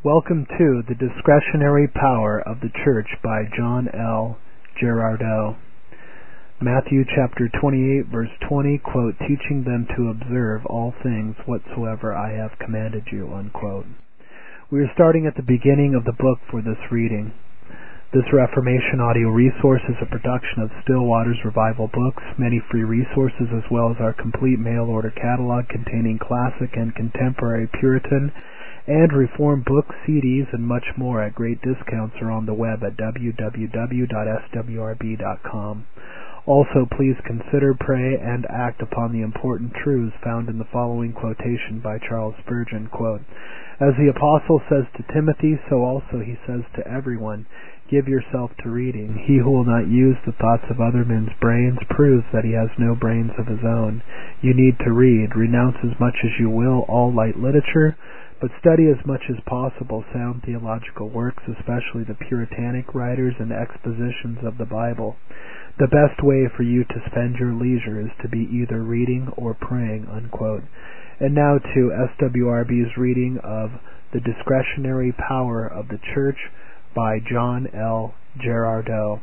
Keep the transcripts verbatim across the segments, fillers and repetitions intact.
Welcome to The Discretionary Power of the Church by John L. Girardeau. Matthew chapter twenty-eight, verse twenty, quote, teaching them to observe all things whatsoever I have commanded you, unquote. We are starting at the beginning of the book for this reading. This Reformation audio resource is a production of Still Waters Revival Books. Many free resources as well as our complete mail-order catalog containing classic and contemporary Puritan and Reformed books, C Ds, and much more at great discounts are on the web at w w w dot s w r b dot com. Also, please consider, pray, and act upon the important truths found in the following quotation by Charles Spurgeon, quote, as the apostle says to Timothy, so also he says to everyone, give yourself to reading. He who will not use the thoughts of other men's brains proves that he has no brains of his own. You need to read. Renounce as much as you will all light literature, but study as much as possible sound theological works, especially the Puritanic writers and expositions of the Bible. The best way for you to spend your leisure is to be either reading or praying, unquote. And now to S W R B's reading of The Discretionary Power of the Church by John L. Girardeau,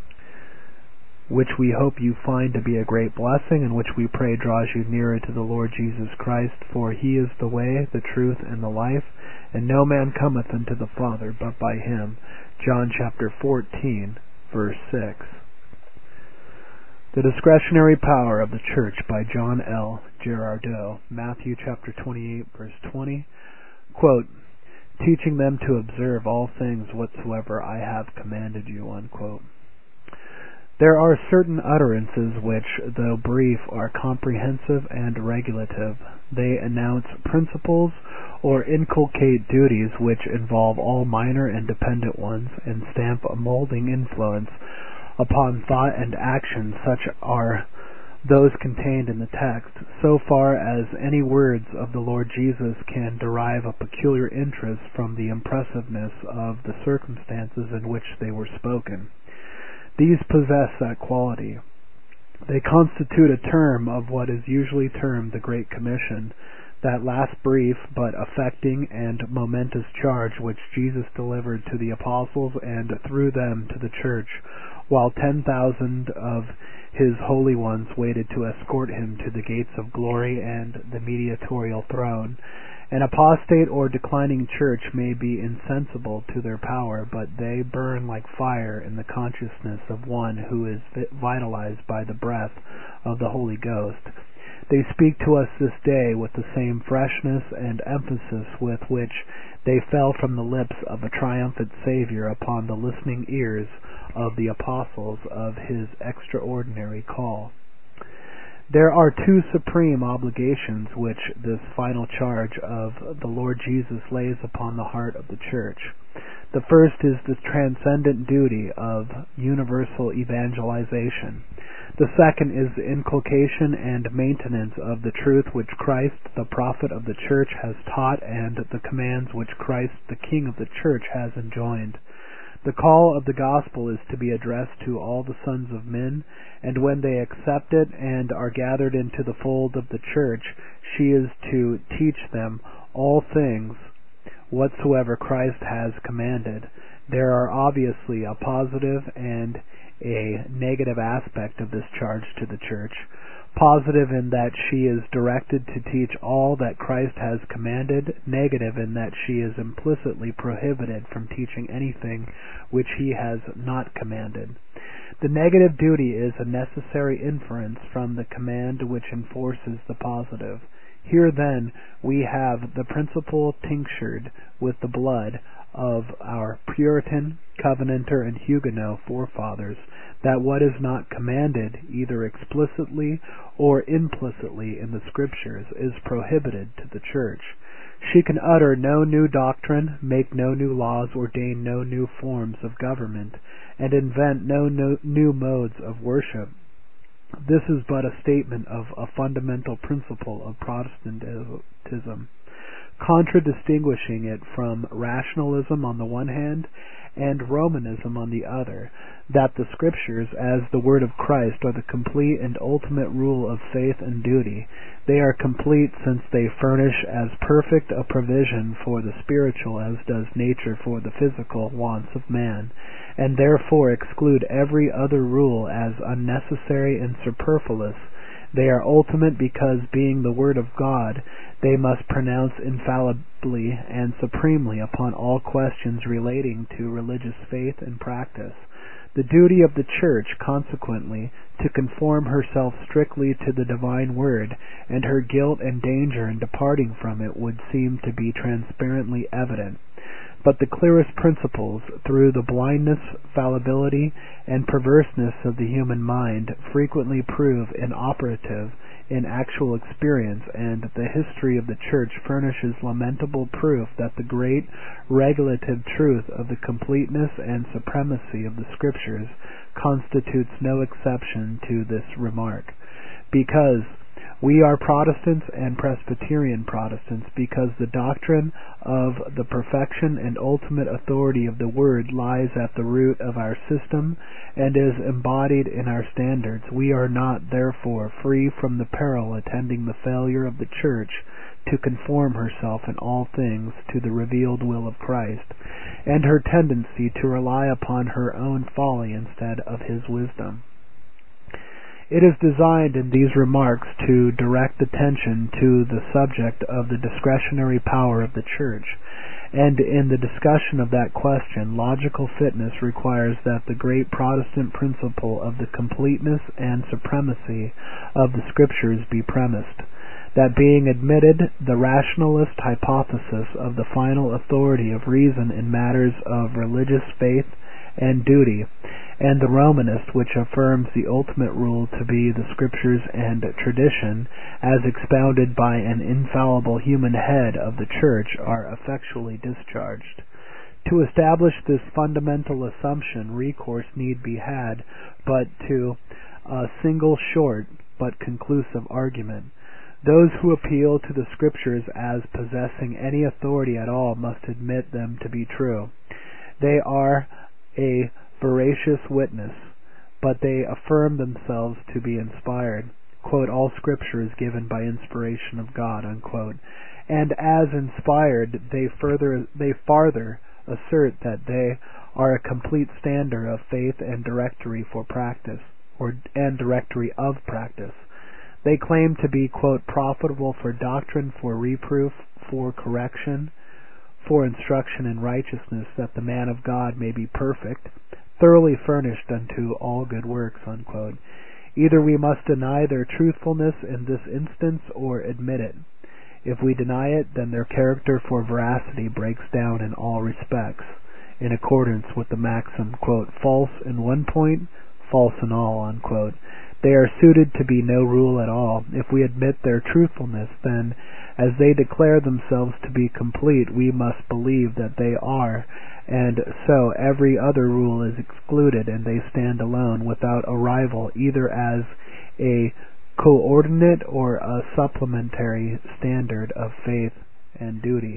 which we hope you find to be a great blessing and which we pray draws you nearer to the Lord Jesus Christ, for he is the way, the truth, and the life, and no man cometh unto the Father but by him. John chapter fourteen, verse six. The Discretionary Power of the Church by John L. Girardeau, Matthew chapter twenty-eight, verse twenty, quote, teaching them to observe all things whatsoever I have commanded you, unquote. There are certain utterances which, though brief, are comprehensive and regulative. They announce principles or inculcate duties which involve all minor and dependent ones and stamp a molding influence upon thought and action. Such are those contained in the text, so far as any words of the Lord Jesus can derive a peculiar interest from the impressiveness of the circumstances in which they were spoken. These possess that quality. They constitute a term of what is usually termed the Great Commission, that last brief but affecting and momentous charge which Jesus delivered to the apostles and through them to the church, while ten thousand of his holy ones waited to escort him to the gates of glory and the mediatorial throne. An apostate or declining church may be insensible to their power, but they burn like fire in the consciousness of one who is vitalized by the breath of the Holy Ghost. They speak to us this day with the same freshness and emphasis with which they fell from the lips of a triumphant Savior upon the listening ears of the apostles of his extraordinary call. There are two supreme obligations which this final charge of the Lord Jesus lays upon the heart of the church. The first is the transcendent duty of universal evangelization. The second is the inculcation and maintenance of the truth which Christ, the prophet of the church, has taught, and the commands which Christ, the King of the church, has enjoined. The call of the gospel is to be addressed to all the sons of men, and when they accept it and are gathered into the fold of the church, she is to teach them all things whatsoever Christ has commanded. There are obviously a positive and a negative aspect of this charge to the church. Positive in that she is directed to teach all that Christ has commanded, negative in that she is implicitly prohibited from teaching anything which he has not commanded. The negative duty is a necessary inference from the command which enforces the positive. Here then we have the principle tinctured with the blood of our Puritan, Covenanter, and Huguenot forefathers, that what is not commanded, either explicitly or implicitly in the Scriptures, is prohibited to the Church. She can utter no new doctrine, make no new laws, ordain no new forms of government, and invent no, no new modes of worship. This is but a statement of a fundamental principle of Protestantism. contradistinguishing it from rationalism on the one hand and Romanism on the other, that the Scriptures, as the Word of Christ, are the complete and ultimate rule of faith and duty. They are complete since they furnish as perfect a provision for the spiritual as does nature for the physical wants of man, and therefore exclude every other rule as unnecessary and superfluous. They are ultimate because, being the Word of God, they must pronounce infallibly and supremely upon all questions relating to religious faith and practice. The duty of the Church, consequently, to conform herself strictly to the divine Word, and her guilt and danger in departing from it would seem to be transparently evident. But the clearest principles, through the blindness, fallibility, and perverseness of the human mind, frequently prove inoperative in actual experience, and the history of the Church furnishes lamentable proof that the great regulative truth of the completeness and supremacy of the Scriptures constitutes no exception to this remark. Because we are Protestants and Presbyterian Protestants, because the doctrine of the perfection and ultimate authority of the Word lies at the root of our system and is embodied in our standards. We are not, therefore, free from the peril attending the failure of the Church to conform herself in all things to the revealed will of Christ, and her tendency to rely upon her own folly instead of His wisdom. It is designed in these remarks to direct attention to the subject of the discretionary power of the Church, and in the discussion of that question, logical fitness requires that the great Protestant principle of the completeness and supremacy of the Scriptures be premised. That being admitted, the rationalist hypothesis of the final authority of reason in matters of religious faith and duty, and the Romanist, which affirms the ultimate rule to be the Scriptures and tradition, as expounded by an infallible human head of the Church, are effectually discharged. To establish this fundamental assumption, recourse need be had but to a single short but conclusive argument. Those who appeal to the Scriptures as possessing any authority at all must admit them to be true. They are a veracious witness, but they affirm themselves to be inspired. Quote, all Scripture is given by inspiration of God, unquote. And as inspired, they further they farther assert that they are a complete standard of faith and directory for practice, or and directory of practice. They claim to be, quote, profitable for doctrine, for reproof, for correction, for instruction in righteousness, that the man of God may be perfect, thoroughly furnished unto all good works, unquote. Either we must deny their truthfulness in this instance or admit it. If we deny it, then their character for veracity breaks down in all respects, in accordance with the maxim, quote, false in one point, false in all, unquote. They are suited to be no rule at all. If we admit their truthfulness, then, as they declare themselves to be complete, we must believe that they are, and so every other rule is excluded, and they stand alone, without a rival, either as a coordinate or a supplementary standard of faith and duty.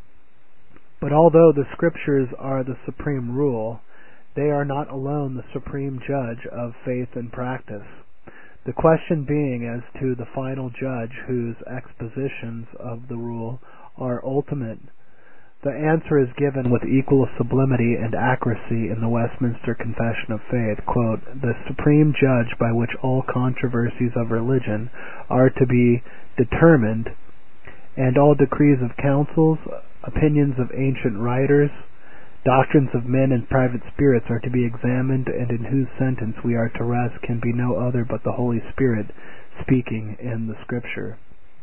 But although the Scriptures are the supreme rule, they are not alone the supreme judge of faith and practice. The question being as to the final judge whose expositions of the rule are ultimate. The answer is given with equal sublimity and accuracy in the Westminster Confession of Faith. Quote, the supreme judge by which all controversies of religion are to be determined, and all decrees of councils, opinions of ancient writers, doctrines of men and private spirits are to be examined, and in whose sentence we are to rest can be no other but the Holy Spirit speaking in the Scripture.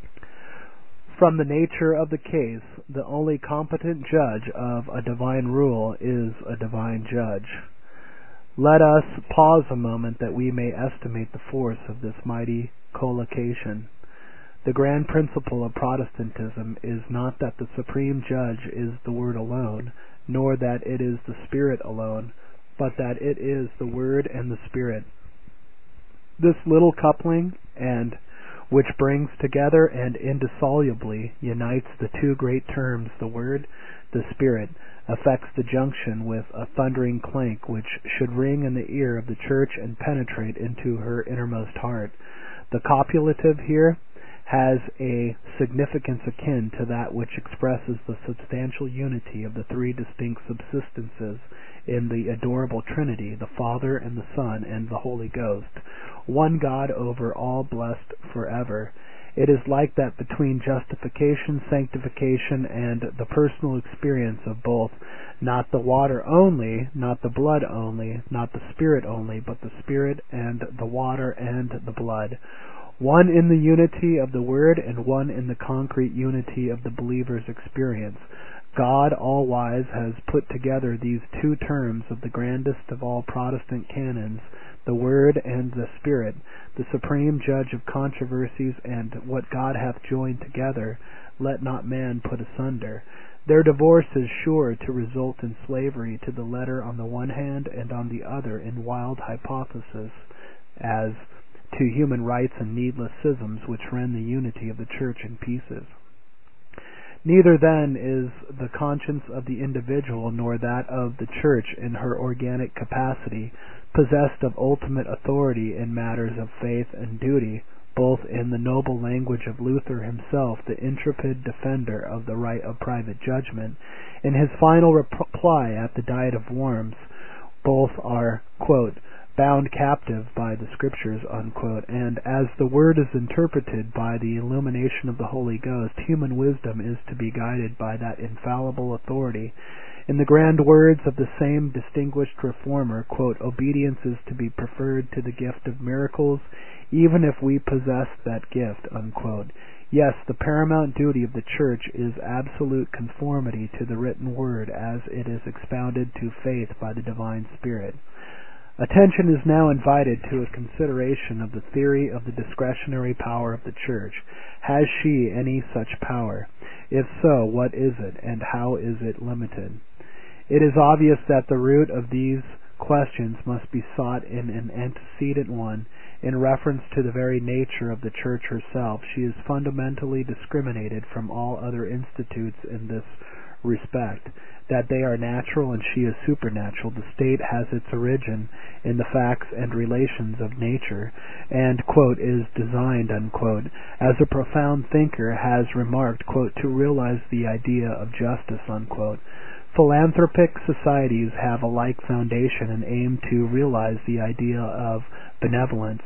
From the nature of the case, the only competent judge of a divine rule is a divine judge. Let us pause a moment that we may estimate the force of this mighty collocation. The grand principle of Protestantism is not that the supreme judge is the Word alone, nor that it is the Spirit alone, but that it is the Word and the Spirit. This little coupling, and which brings together and indissolubly unites the two great terms, the Word, the Spirit, affects the junction with a thundering clank which should ring in the ear of the Church and penetrate into her innermost heart. The copulative here has a significance akin to that which expresses the substantial unity of the three distinct subsistences in the adorable Trinity, the Father and the Son and the Holy Ghost, one God over all, blessed forever. It is like that between justification, sanctification, and the personal experience of both, not the water only, not the blood only, not the Spirit only, but the Spirit and the water and the blood. One in the unity of the Word and one in the concrete unity of the believer's experience. God, all-wise, has put together these two terms of the grandest of all Protestant canons, the Word and the Spirit, the supreme judge of controversies, and what God hath joined together, let not man put asunder. Their divorce is sure to result in slavery to the letter on the one hand, and on the other in wild hypothesis, as to human rights and needless schisms which rend the unity of the Church in pieces. Neither then is the conscience of the individual nor that of the Church in her organic capacity possessed of ultimate authority in matters of faith and duty, both in the noble language of Luther himself, the intrepid defender of the right of private judgment, in his final reply at the Diet of Worms. Both are, quote, bound captive by the Scriptures, unquote, and as the Word is interpreted by the illumination of the Holy Ghost, human wisdom is to be guided by that infallible authority. In the grand words of the same distinguished reformer, quote, obedience is to be preferred to the gift of miracles, even if we possess that gift, unquote. Yes, the paramount duty of the Church is absolute conformity to the written Word as it is expounded to faith by the Divine Spirit. Attention is now invited to a consideration of the theory of the discretionary power of the Church. Has she any such power? If so, what is it, and how is it limited? It is obvious that the root of these questions must be sought in an antecedent one, in reference to the very nature of the Church herself. She is fundamentally discriminated from all other institutes in this respect, that they are natural and she is supernatural. The state has its origin in the facts and relations of nature, and, quote, is designed, unquote, as a profound thinker has remarked, quote, to realize the idea of justice, unquote. Philanthropic societies have a like foundation and aim to realize the idea of benevolence.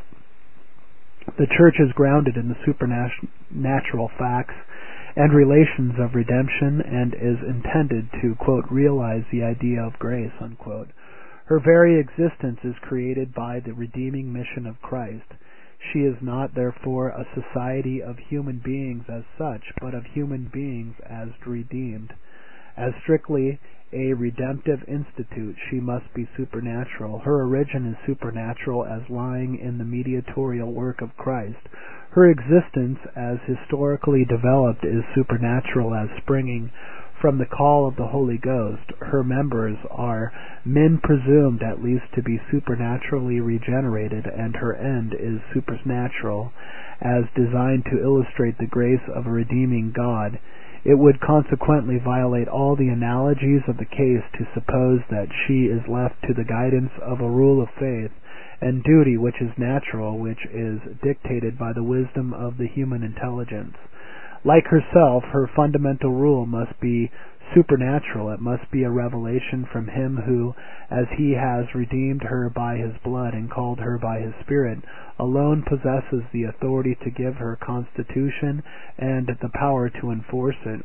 The Church is grounded in the supernatural facts and relations of redemption, and is intended to, quote, realize the idea of grace, unquote. Her very existence is created by the redeeming mission of Christ. She is not, therefore, a society of human beings as such, but of human beings as redeemed. As strictly a redemptive institute, she must be supernatural. Her origin is supernatural as lying in the mediatorial work of Christ. Her existence as historically developed is supernatural as springing from the call of the Holy Ghost. Her members are men presumed at least to be supernaturally regenerated, and her end is supernatural as designed to illustrate the grace of a redeeming God. It would consequently violate all the analogies of the case to suppose that she is left to the guidance of a rule of faith and duty which is natural, which is dictated by the wisdom of the human intelligence. Like herself, her fundamental rule must be supernatural. It must be a revelation from Him who, as He has redeemed her by His blood and called her by His Spirit, alone possesses the authority to give her constitution and the power to enforce it.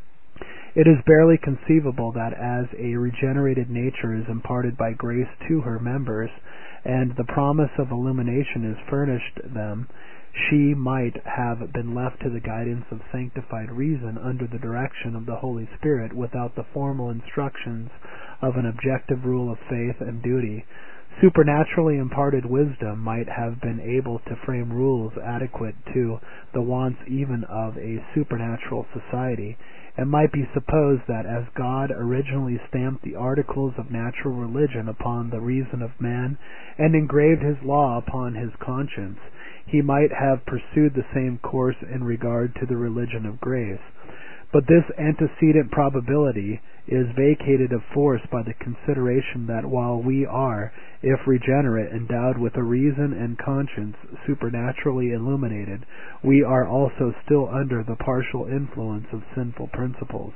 It is barely conceivable that as a regenerated nature is imparted by grace to her members, and the promise of illumination is furnished them, she might have been left to the guidance of sanctified reason under the direction of the Holy Spirit without the formal instructions of an objective rule of faith and duty. Supernaturally imparted wisdom might have been able to frame rules adequate to the wants even of a supernatural society. It might be supposed that as God originally stamped the articles of natural religion upon the reason of man and engraved His law upon his conscience, he might have pursued the same course in regard to the religion of grace. But this antecedent probability is vacated of force by the consideration that while we are, if regenerate, endowed with a reason and conscience supernaturally illuminated, we are also still under the partial influence of sinful principles.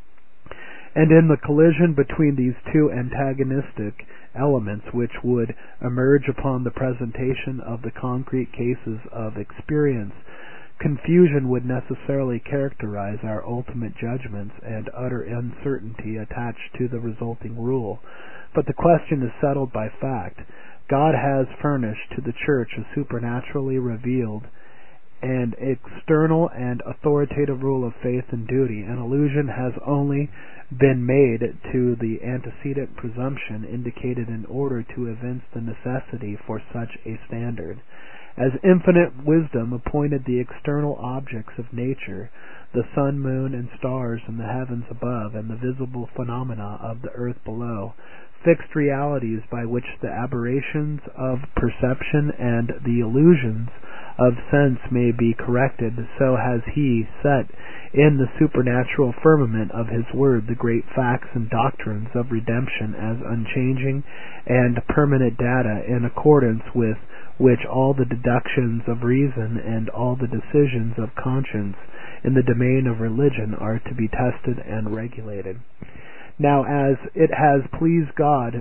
And in the collision between these two antagonistic elements which would emerge upon the presentation of the concrete cases of experience, confusion would necessarily characterize our ultimate judgments and utter uncertainty attached to the resulting rule. But the question is settled by fact. God has furnished to the Church a supernaturally revealed and external and authoritative rule of faith and duty. An allusion has only been made to the antecedent presumption indicated in order to evince the necessity for such a standard. As infinite wisdom appointed the external objects of nature, the sun, moon, and stars in the heavens above, and the visible phenomena of the earth below, fixed realities by which the aberrations of perception and the illusions of sense may be corrected, so has he set in the supernatural firmament of his word the great facts and doctrines of redemption as unchanging and permanent data, in accordance with which all the deductions of reason and all the decisions of conscience in the domain of religion are to be tested and regulated. Now, as it has pleased God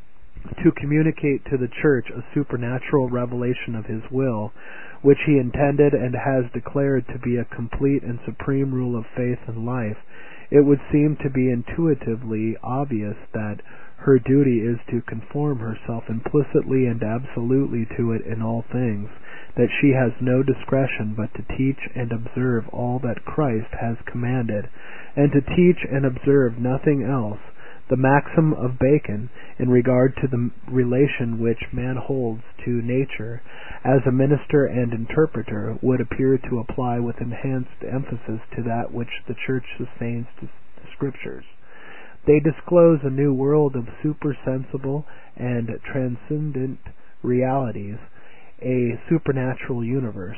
to communicate to the Church a supernatural revelation of his will, which he intended and has declared to be a complete and supreme rule of faith and life, it would seem to be intuitively obvious that her duty is to conform herself implicitly and absolutely to it in all things, that she has no discretion but to teach and observe all that Christ has commanded, and to teach and observe nothing else. The maxim of Bacon in regard to the relation which man holds to nature as a minister and interpreter would appear to apply with enhanced emphasis to that which the Church sustains to the Scriptures. They disclose a new world of supersensible and transcendent realities, a supernatural universe.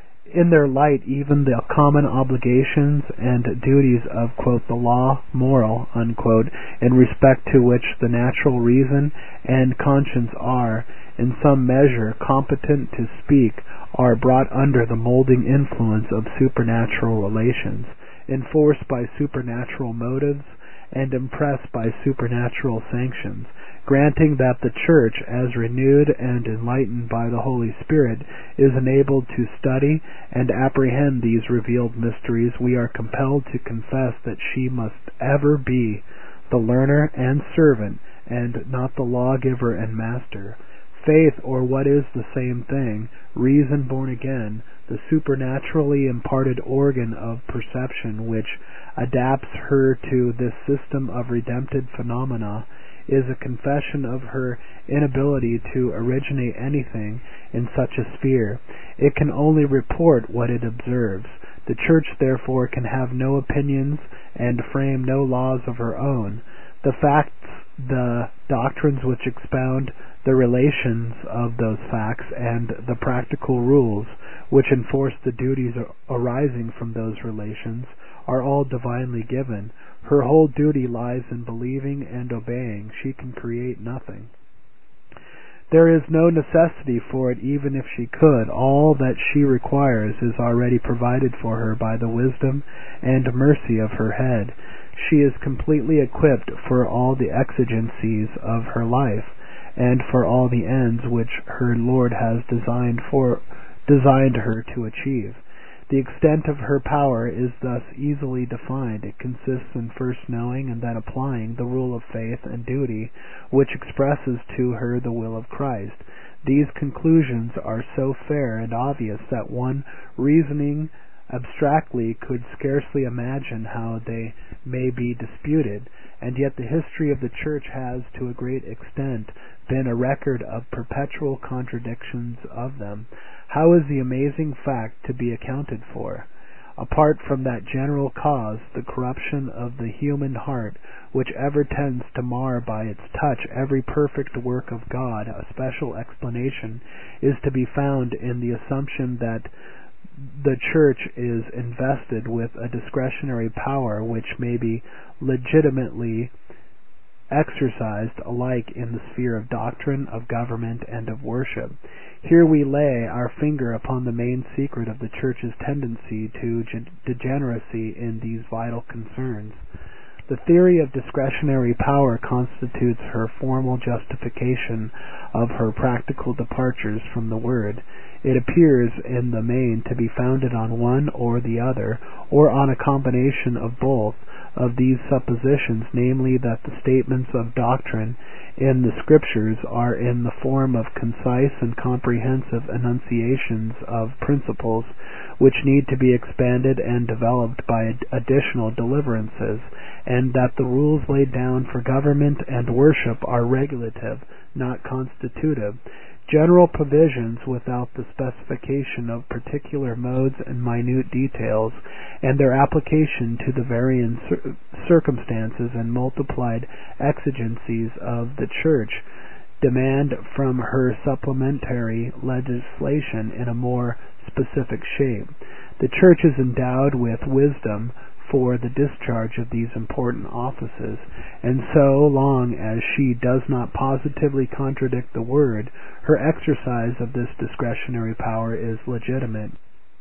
In their light, even the common obligations and duties of, quote, the law moral, unquote, in respect to which the natural reason and conscience are, in some measure, competent to speak, are brought under the molding influence of supernatural relations, enforced by supernatural motives, and impressed by supernatural sanctions, granting that the Church, as renewed and enlightened by the Holy Spirit, is enabled to study and apprehend these revealed mysteries. We are compelled to confess that she must ever be the learner and servant, and not the lawgiver and master. Faith, or what is the same thing, reason born again, the supernaturally imparted organ of perception which adapts her to this system of redempted phenomena, is a confession of her inability to originate anything in such a sphere. It can only report what it observes. The Church, therefore, can have no opinions and frame no laws of her own. The facts, the doctrines which expound the relations of those facts, and the practical rules which enforce the duties arising from those relations, are all divinely given. Her whole duty lies in believing and obeying. She can create nothing. There is no necessity for it even if she could. All that she requires is already provided for her by the wisdom and mercy of her head. She is completely equipped for all the exigencies of her life, and for all the ends which her Lord has designed for designed her to achieve. The extent of her power is thus easily defined. It consists in first knowing and then applying the rule of faith and duty which expresses to her the will of Christ. These conclusions are so fair and obvious that one reasoning abstractly could scarcely imagine how they may be disputed, and yet the history of the Church has, to a great extent, been a record of perpetual contradictions of them. How is the amazing fact to be accounted for? Apart from that general cause, the corruption of the human heart, which ever tends to mar by its touch every perfect work of God, a special explanation is to be found in the assumption that the Church is invested with a discretionary power which may be legitimately exercised alike in the sphere of doctrine, of government, and of worship. Here we lay our finger upon the main secret of the Church's tendency to degeneracy in these vital concerns. The theory of discretionary power constitutes her formal justification of her practical departures from the Word. It appears in the main to be founded on one or the other, or on a combination of both, of these suppositions, namely that the statements of doctrine in the Scriptures are in the form of concise and comprehensive enunciations of principles which need to be expanded and developed by additional deliverances, and that the rules laid down for government and worship are regulative, not constitutive, general provisions without the specification of particular modes and minute details, and their application to the varying cir- circumstances and multiplied exigencies of the Church demand from her supplementary legislation in a more specific shape. The Church is endowed with wisdom for the discharge of these important offices, and so long as she does not positively contradict the Word, her exercise of this discretionary power is legitimate.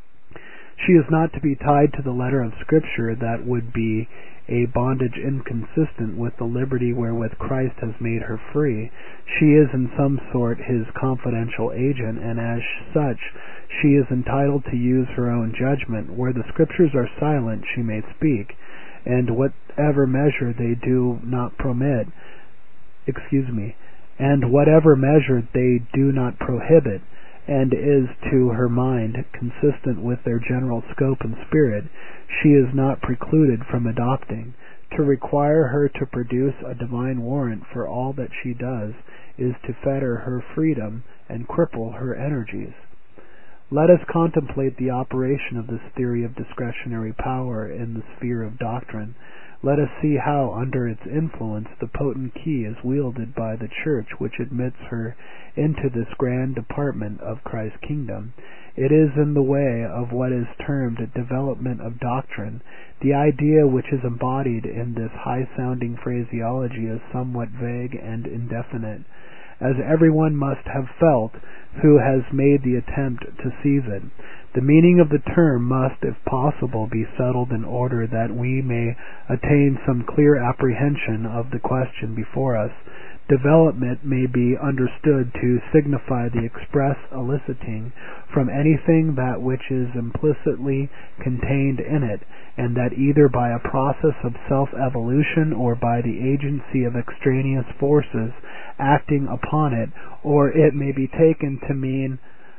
She is not to be tied to the letter of Scripture. That would be a bondage inconsistent with the liberty wherewith Christ has made her free. She is in some sort his confidential agent, and as such she is entitled to use her own judgment. Where the Scriptures are silent, she may speak, and whatever measure they do not permit, excuse me, and whatever measure they do not prohibit, and is to her mind consistent with their general scope and spirit, she is not precluded from adopting. To require her to produce a divine warrant for all that she does is to fetter her freedom and cripple her energies. Let us contemplate the operation of this theory of discretionary power in the sphere of doctrine. Let us see how, under its influence, the potent key is wielded by the Church which admits her into this grand department of Christ's kingdom. It is in the way of what is termed development of doctrine. The idea which is embodied in this high-sounding phraseology is somewhat vague and indefinite, as everyone must have felt who has made the attempt to seize it. The meaning of the term must, if possible, be settled in order that we may attain some clear apprehension of the question before us. Development may be understood to signify the express eliciting from anything that which is implicitly contained in it, and that either by a process of self-evolution or by the agency of extraneous forces acting upon it, or it may be taken to mean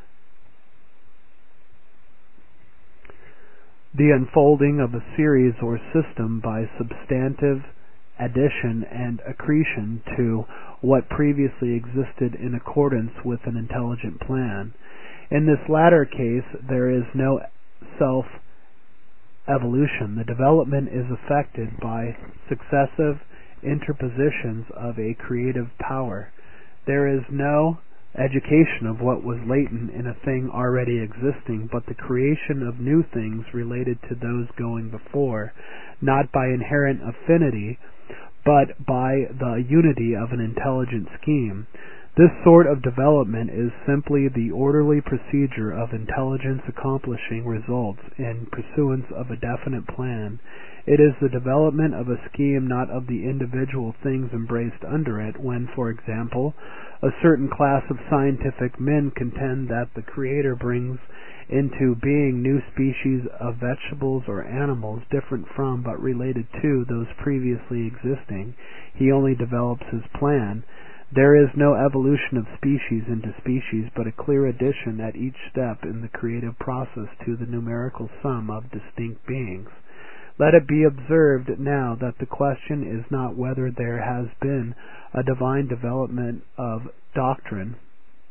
the unfolding of a series or system by substantive addition and accretion to what previously existed in accordance with an intelligent plan. In this latter case, there is no self-evolution. The development is effected by successive interpositions of a creative power. There is no education of what was latent in a thing already existing, but the creation of new things related to those going before, not by inherent affinity, but by the unity of an intelligent scheme. This sort of development is simply the orderly procedure of intelligence accomplishing results in pursuance of a definite plan. It is the development of a scheme, not of the individual things embraced under it. When, for example, a certain class of scientific men contend that the Creator brings into being new species of vegetables or animals different from but related to those previously existing, he only develops his plan. There is no evolution of species into species, but a clear addition at each step in the creative process to the numerical sum of distinct beings. Let it be observed now that the question is not whether there has been a divine development of doctrine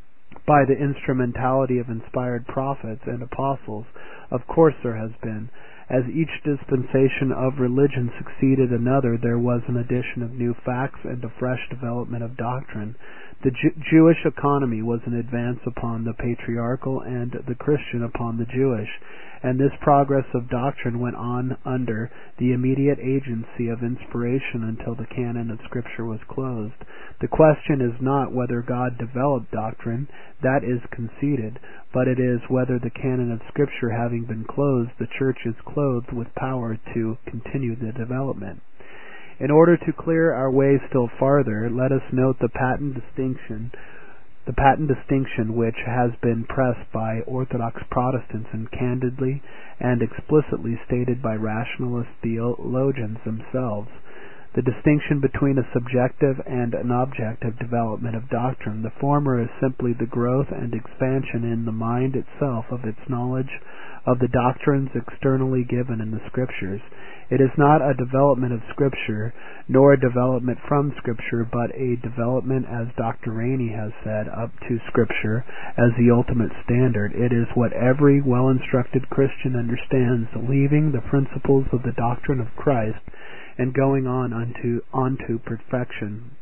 by the instrumentality of inspired prophets and apostles. Of course there has been. As each dispensation of religion succeeded another, there was an addition of new facts and a fresh development of doctrine. The Jew- Jewish economy was an advance upon the patriarchal and the Christian upon the Jewish, and this progress of doctrine went on under the immediate agency of inspiration until the canon of Scripture was closed. The question is not whether God developed doctrine, that is conceded, but it is whether the canon of Scripture having been closed, the Church is clothed with power to continue the development. In order to clear our way still farther, let us note the patent distinction the patent distinction which has been pressed by Orthodox Protestants and candidly and explicitly stated by rationalist theologians themselves. The distinction between a subjective and an objective development of doctrine. The former is simply the growth and expansion in the mind itself of its knowledge of the doctrines externally given in the Scriptures. It is not a development of Scripture, nor a development from Scripture, but a development, as Doctor Rainey has said, up to Scripture as the ultimate standard. It is what every well-instructed Christian understands, leaving the principles of the doctrine of Christ and going on unto, onto perfection.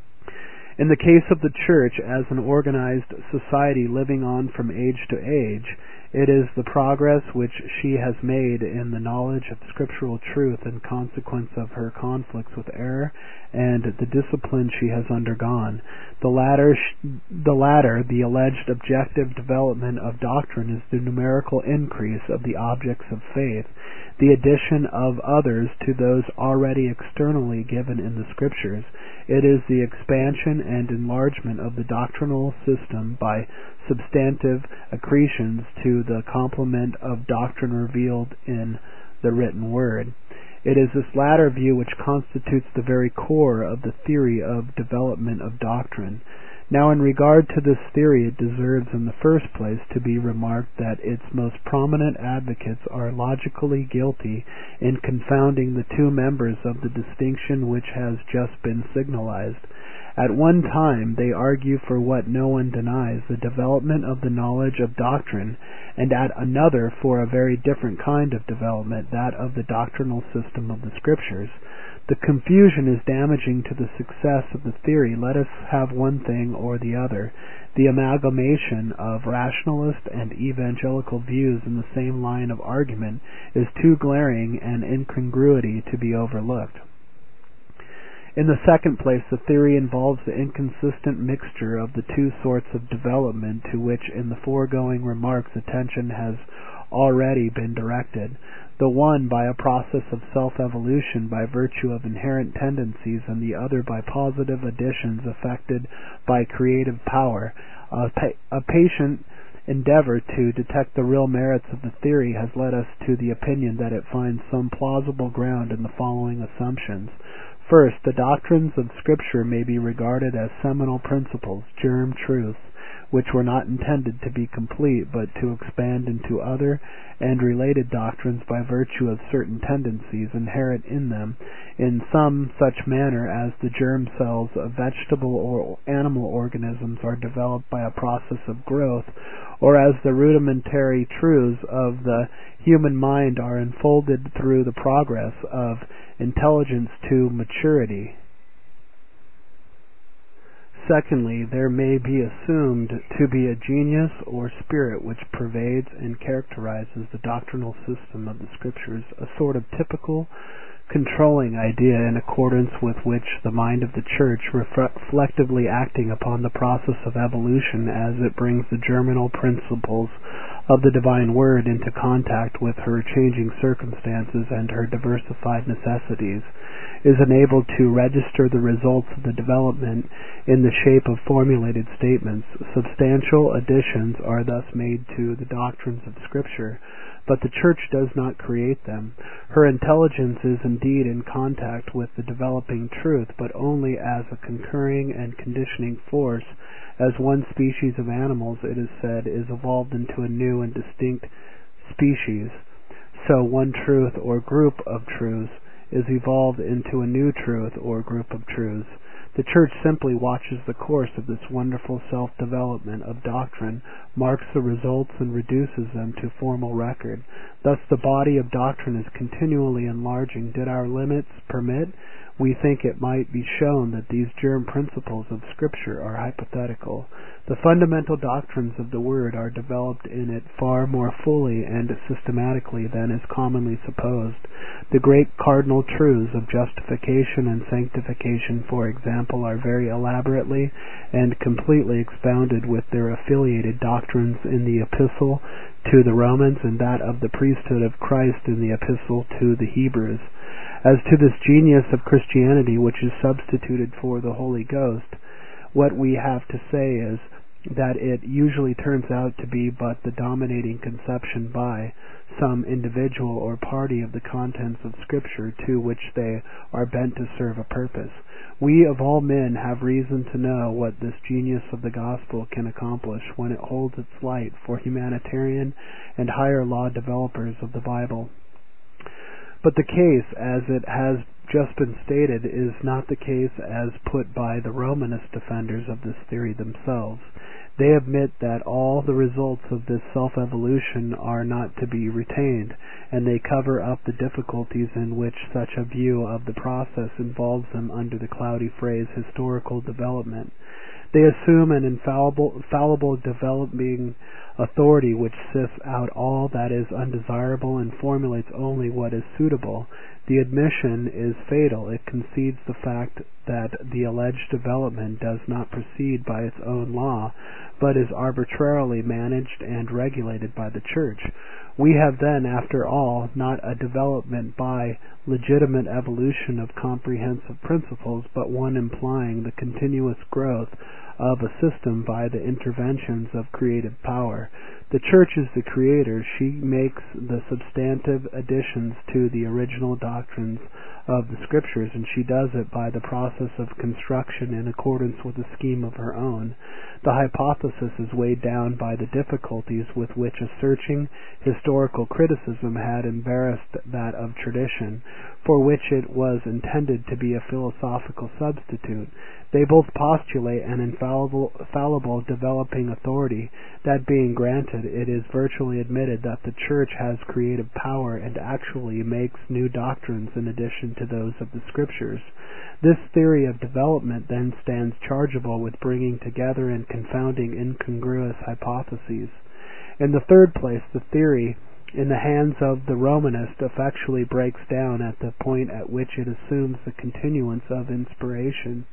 In the case of the Church as an organized society living on from age to age, it is the progress which she has made in the knowledge of scriptural truth in consequence of her conflicts with error and the discipline she has undergone. The latter, the latter, the alleged objective development of doctrine, is the numerical increase of the objects of faith, the addition of others to those already externally given in the Scriptures. It is the expansion and enlargement of the doctrinal system by substantive accretions to the complement of doctrine revealed in the written word. It is this latter view which constitutes the very core of the theory of development of doctrine. Now, in regard to this theory, it deserves in the first place to be remarked that its most prominent advocates are logically guilty in confounding the two members of the distinction which has just been signalized. At one time they argue for what no one denies, the development of the knowledge of doctrine, and at another for a very different kind of development, that of the doctrinal system of the Scriptures. The confusion is damaging to the success of the theory. Let us have one thing or the other. The amalgamation of rationalist and evangelical views in the same line of argument is too glaring an incongruity to be overlooked. In the second place, the theory involves the inconsistent mixture of the two sorts of development to which in the foregoing remarks attention has already been directed. The one by a process of self-evolution by virtue of inherent tendencies, and the other by positive additions effected by creative power. A, pa- a patient endeavor to detect the real merits of the theory has led us to the opinion that it finds some plausible ground in the following assumptions. First, the doctrines of Scripture may be regarded as seminal principles, germ truths, which were not intended to be complete, but to expand into other and related doctrines by virtue of certain tendencies inherent in them, in some such manner as the germ cells of vegetable or animal organisms are developed by a process of growth, or as the rudimentary truths of the human mind are unfolded through the progress of intelligence to maturity. Secondly, there may be assumed to be a genius or spirit which pervades and characterizes the doctrinal system of the Scriptures, a sort of typical, controlling idea in accordance with which the mind of the Church, reflectively acting upon the process of evolution as it brings the germinal principles of the divine word into contact with her changing circumstances and her diversified necessities, is enabled to register the results of the development in the shape of formulated statements. Substantial additions are thus made to the doctrines of Scripture, but the Church does not create them. Her intelligence is indeed in contact with the developing truth, but only as a concurring and conditioning force. As one species of animals, it is said, is evolved into a new and distinct species, so one truth or group of truths is evolved into a new truth or group of truths. The Church simply watches the course of this wonderful self-development of doctrine, marks the results, and reduces them to formal record. Thus the body of doctrine is continually enlarging. Did our limits permit, we think it might be shown that these germ principles of Scripture are hypothetical. The fundamental doctrines of the Word are developed in it far more fully and systematically than is commonly supposed. The great cardinal truths of justification and sanctification, for example, are very elaborately and completely expounded with their affiliated doctrines in the Epistle to the Romans and that of the priesthood of Christ in the Epistle to the Hebrews. As to this genius of Christianity which is substituted for the Holy Ghost, what we have to say is that it usually turns out to be but the dominating conception by some individual or party of the contents of Scripture to which they are bent to serve a purpose. We of all men have reason to know what this genius of the gospel can accomplish when it holds its light for humanitarian and higher law developers of the Bible. But the case, as it has just been stated, is not the case as put by the Romanist defenders of this theory themselves. They admit that all the results of this self-evolution are not to be retained, and they cover up the difficulties in which such a view of the process involves them under the cloudy phrase historical development. They assume an infallible, infallible developing authority which sifts out all that is undesirable and formulates only what is suitable. The admission is fatal. It concedes the fact that the alleged development does not proceed by its own law, but is arbitrarily managed and regulated by the Church. We have then, after all, not a development by legitimate evolution of comprehensive principles, but one implying the continuous growth of a system by the interventions of creative power. The Church is the creator. She makes the substantive additions to the original doctrines of the Scriptures, and she does it by the process of construction in accordance with a scheme of her own. The hypothesis is weighed down by the difficulties with which a searching historical criticism had embarrassed that of tradition, for which it was intended to be a philosophical substitute. They both postulate an infallible, infallible developing authority. That being granted, it is virtually admitted that the Church has creative power and actually makes new doctrines in addition to those of the Scriptures. This theory of development then stands chargeable with bringing together and confounding incongruous hypotheses. In the third place, the theory, in the hands of the Romanist, effectually breaks down at the point at which it assumes the continuance of inspiration.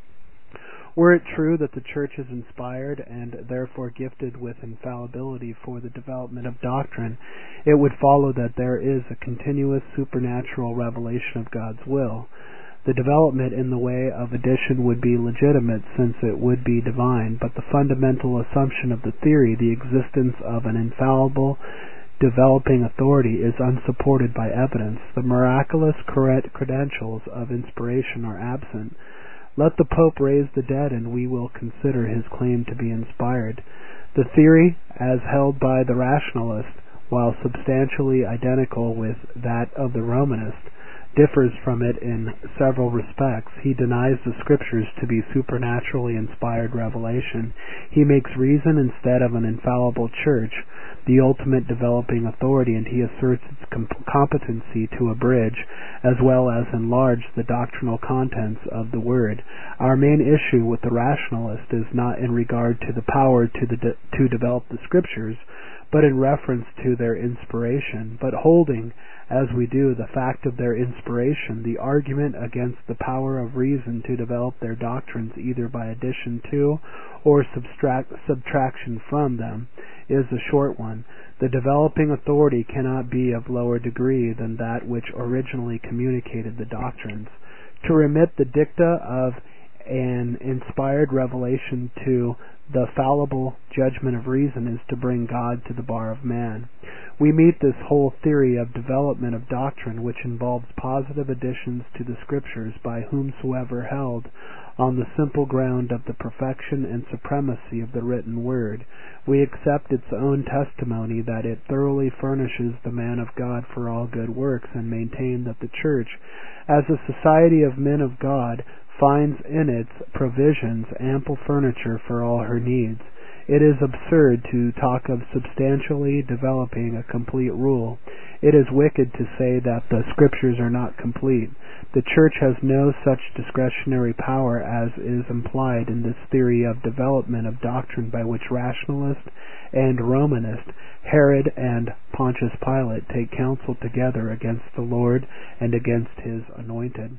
Were it true that the Church is inspired and therefore gifted with infallibility for the development of doctrine, it would follow that there is a continuous supernatural revelation of God's will. The development in the way of addition would be legitimate, since it would be divine, but the fundamental assumption of the theory, the existence of an infallible developing authority, is unsupported by evidence. The miraculous credentials of inspiration are absent. Let the Pope raise the dead, and we will consider his claim to be inspired. The theory, as held by the rationalist, while substantially identical with that of the Romanist, differs from it in several respects. He denies the Scriptures to be supernaturally inspired revelation. He makes reason instead of an infallible Church the ultimate developing authority, and he asserts its comp- competency to abridge as well as enlarge the doctrinal contents of the Word. Our main issue with the rationalist is not in regard to the power to, the de- to develop the Scriptures, but in reference to their inspiration. But holding, as we do, the fact of their inspiration, the argument against the power of reason to develop their doctrines either by addition to or subtract, subtraction from them is a short one. The developing authority cannot be of lower degree than that which originally communicated the doctrines. To remit the dicta of an inspired revelation to the fallible judgment of reason is to bring God to the bar of man. We meet this whole theory of development of doctrine, which involves positive additions to the Scriptures by whomsoever held, on the simple ground of the perfection and supremacy of the written Word. We accept its own testimony that it thoroughly furnishes the man of God for all good works, and maintain that the Church, as a society of men of God, finds in its provisions ample furniture for all her needs. It is absurd to talk of substantially developing a complete rule. It is wicked to say that the Scriptures are not complete. The Church has no such discretionary power as is implied in this theory of development of doctrine by which rationalist and Romanist, Herod and Pontius Pilate, take counsel together against the Lord and against His anointed.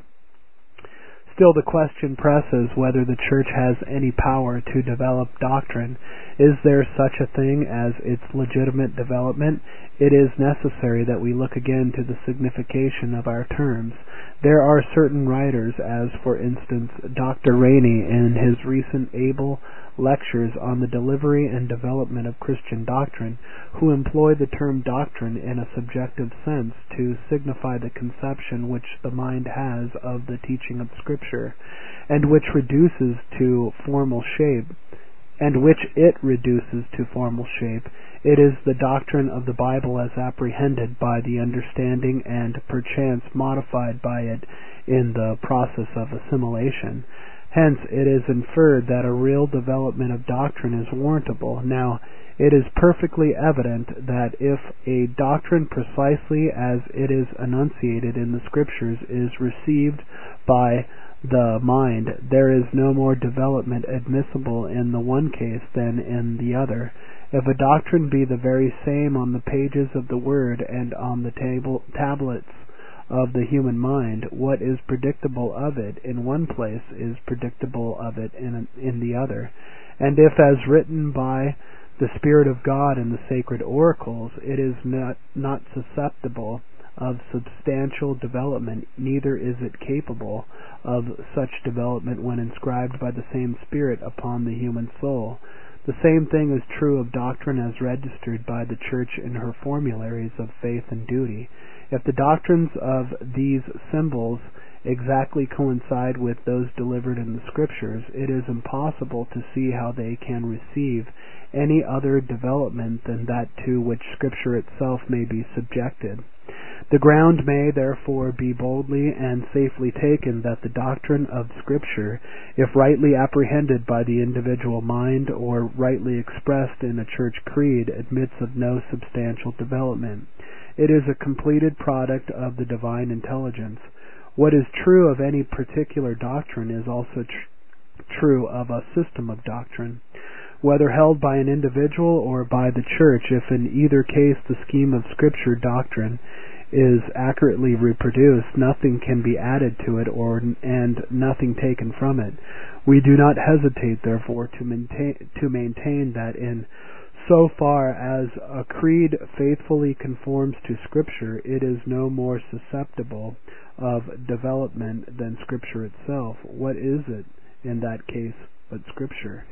Still, the question presses whether the Church has any power to develop doctrine. Is there such a thing as its legitimate development? It is necessary that we look again to the signification of our terms. There are certain writers, as for instance Doctor Rainey in his recent able lectures on the delivery and development of Christian doctrine, who employ the term doctrine in a subjective sense to signify the conception which the mind has of the teaching of Scripture, and which reduces to formal shape, and which it reduces to formal shape. It is the doctrine of the Bible as apprehended by the understanding and perchance modified by it in the process of assimilation. Hence it is inferred that a real development of doctrine is warrantable. Now, it is perfectly evident that if a doctrine precisely as it is enunciated in the Scriptures is received by the mind, there is no more development admissible in the one case than in the other. If a doctrine be the very same on the pages of the Word and on the table, tablets of the human mind, what is predictable of it in one place is predictable of it in, in the other. And if, as written by the Spirit of God in the sacred oracles, it is not, not susceptible of substantial development, neither is it capable of such development when inscribed by the same Spirit upon the human soul. The same thing is true of doctrine as registered by the Church in her formularies of faith and duty. If the doctrines of these symbols exactly coincide with those delivered in the Scriptures, it is impossible to see how they can receive any other development than that to which Scripture itself may be subjected. The ground may therefore be boldly and safely taken that the doctrine of Scripture, if rightly apprehended by the individual mind or rightly expressed in a church creed, admits of no substantial development. It is a completed product of the divine intelligence. What is true of any particular doctrine is also tr- true of a system of doctrine. Whether held by an individual or by the Church, if in either case the scheme of Scripture doctrine is accurately reproduced, nothing can be added to it or and nothing taken from it. We do not hesitate, therefore, to maintain, to maintain that in so far as a creed faithfully conforms to Scripture, it is no more susceptible of development than Scripture itself. What is it in that case but Scripture?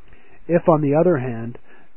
If, on the other hand,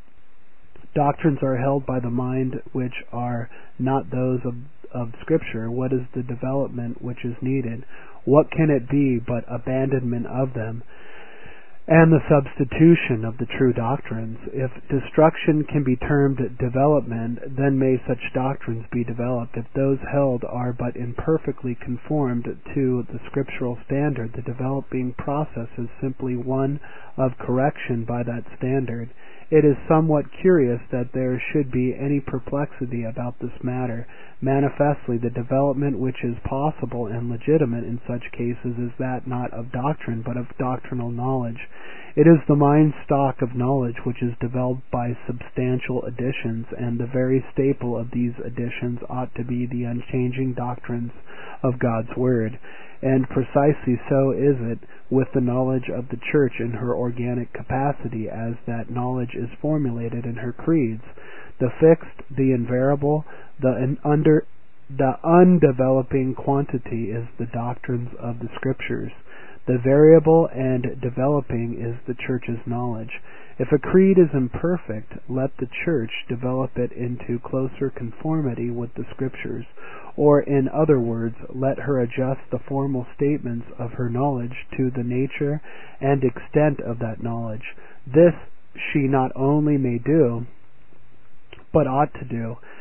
doctrines are held by the mind which are not those of, of Scripture, what is the development which is needed? What can it be but abandonment of them and the substitution of the true doctrines? If destruction can be termed development, then may such doctrines be developed. If those held are but imperfectly conformed to the scriptural standard, the developing process is simply one of correction by that standard. It is somewhat curious that there should be any perplexity about this matter. Manifestly, the development which is possible and legitimate in such cases is that not of doctrine, but of doctrinal knowledge. It is the mind stock of knowledge which is developed by substantial additions, and the very staple of these additions ought to be the unchanging doctrines of God's Word. And precisely so is it with the knowledge of the Church in her organic capacity, as that knowledge is formulated in her creeds. The fixed, the invariable, the under, the undeveloping quantity is the doctrines of the Scriptures. The variable and developing is the Church's knowledge. If a creed is imperfect, let the Church develop it into closer conformity with the Scriptures, or in other words, let her adjust the formal statements of her knowledge to the nature and extent of that knowledge. This she not only may do, but ought to do.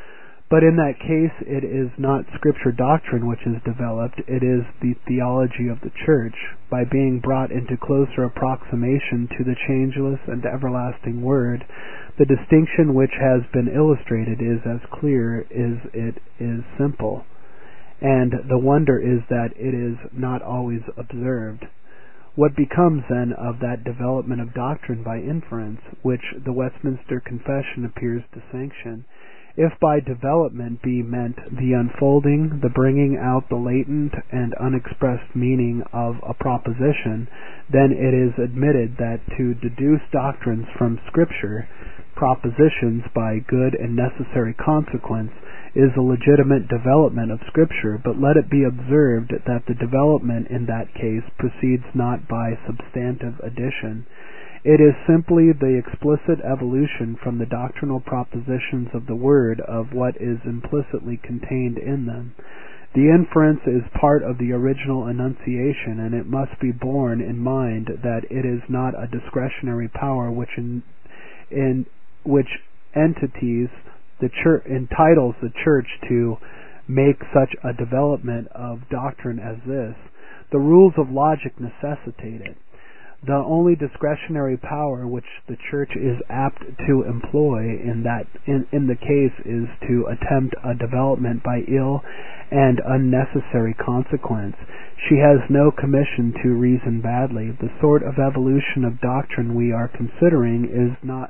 But in that case, it is not Scripture doctrine which is developed, it is the theology of the Church, by being brought into closer approximation to the changeless and everlasting Word. The distinction which has been illustrated is as clear as it is simple, and the wonder is that it is not always observed. What becomes then of that development of doctrine by inference, which the Westminster Confession appears to sanction? If by development be meant the unfolding, the bringing out the latent and unexpressed meaning of a proposition, then it is admitted that to deduce doctrines from Scripture, propositions by good and necessary consequence, is a legitimate development of Scripture, but let it be observed that the development in that case proceeds not by substantive addition. It is simply the explicit evolution from the doctrinal propositions of the Word of what is implicitly contained in them. The inference is part of the original enunciation, and it must be borne in mind that it is not a discretionary power which in, in which entities the church entitles the Church to make such a development of doctrine as this. The rules of logic necessitate it. The only discretionary power which the Church is apt to employ in that in, in the case is to attempt a development by ill and unnecessary consequence. She has no commission to reason badly. The sort of evolution of doctrine we are considering is not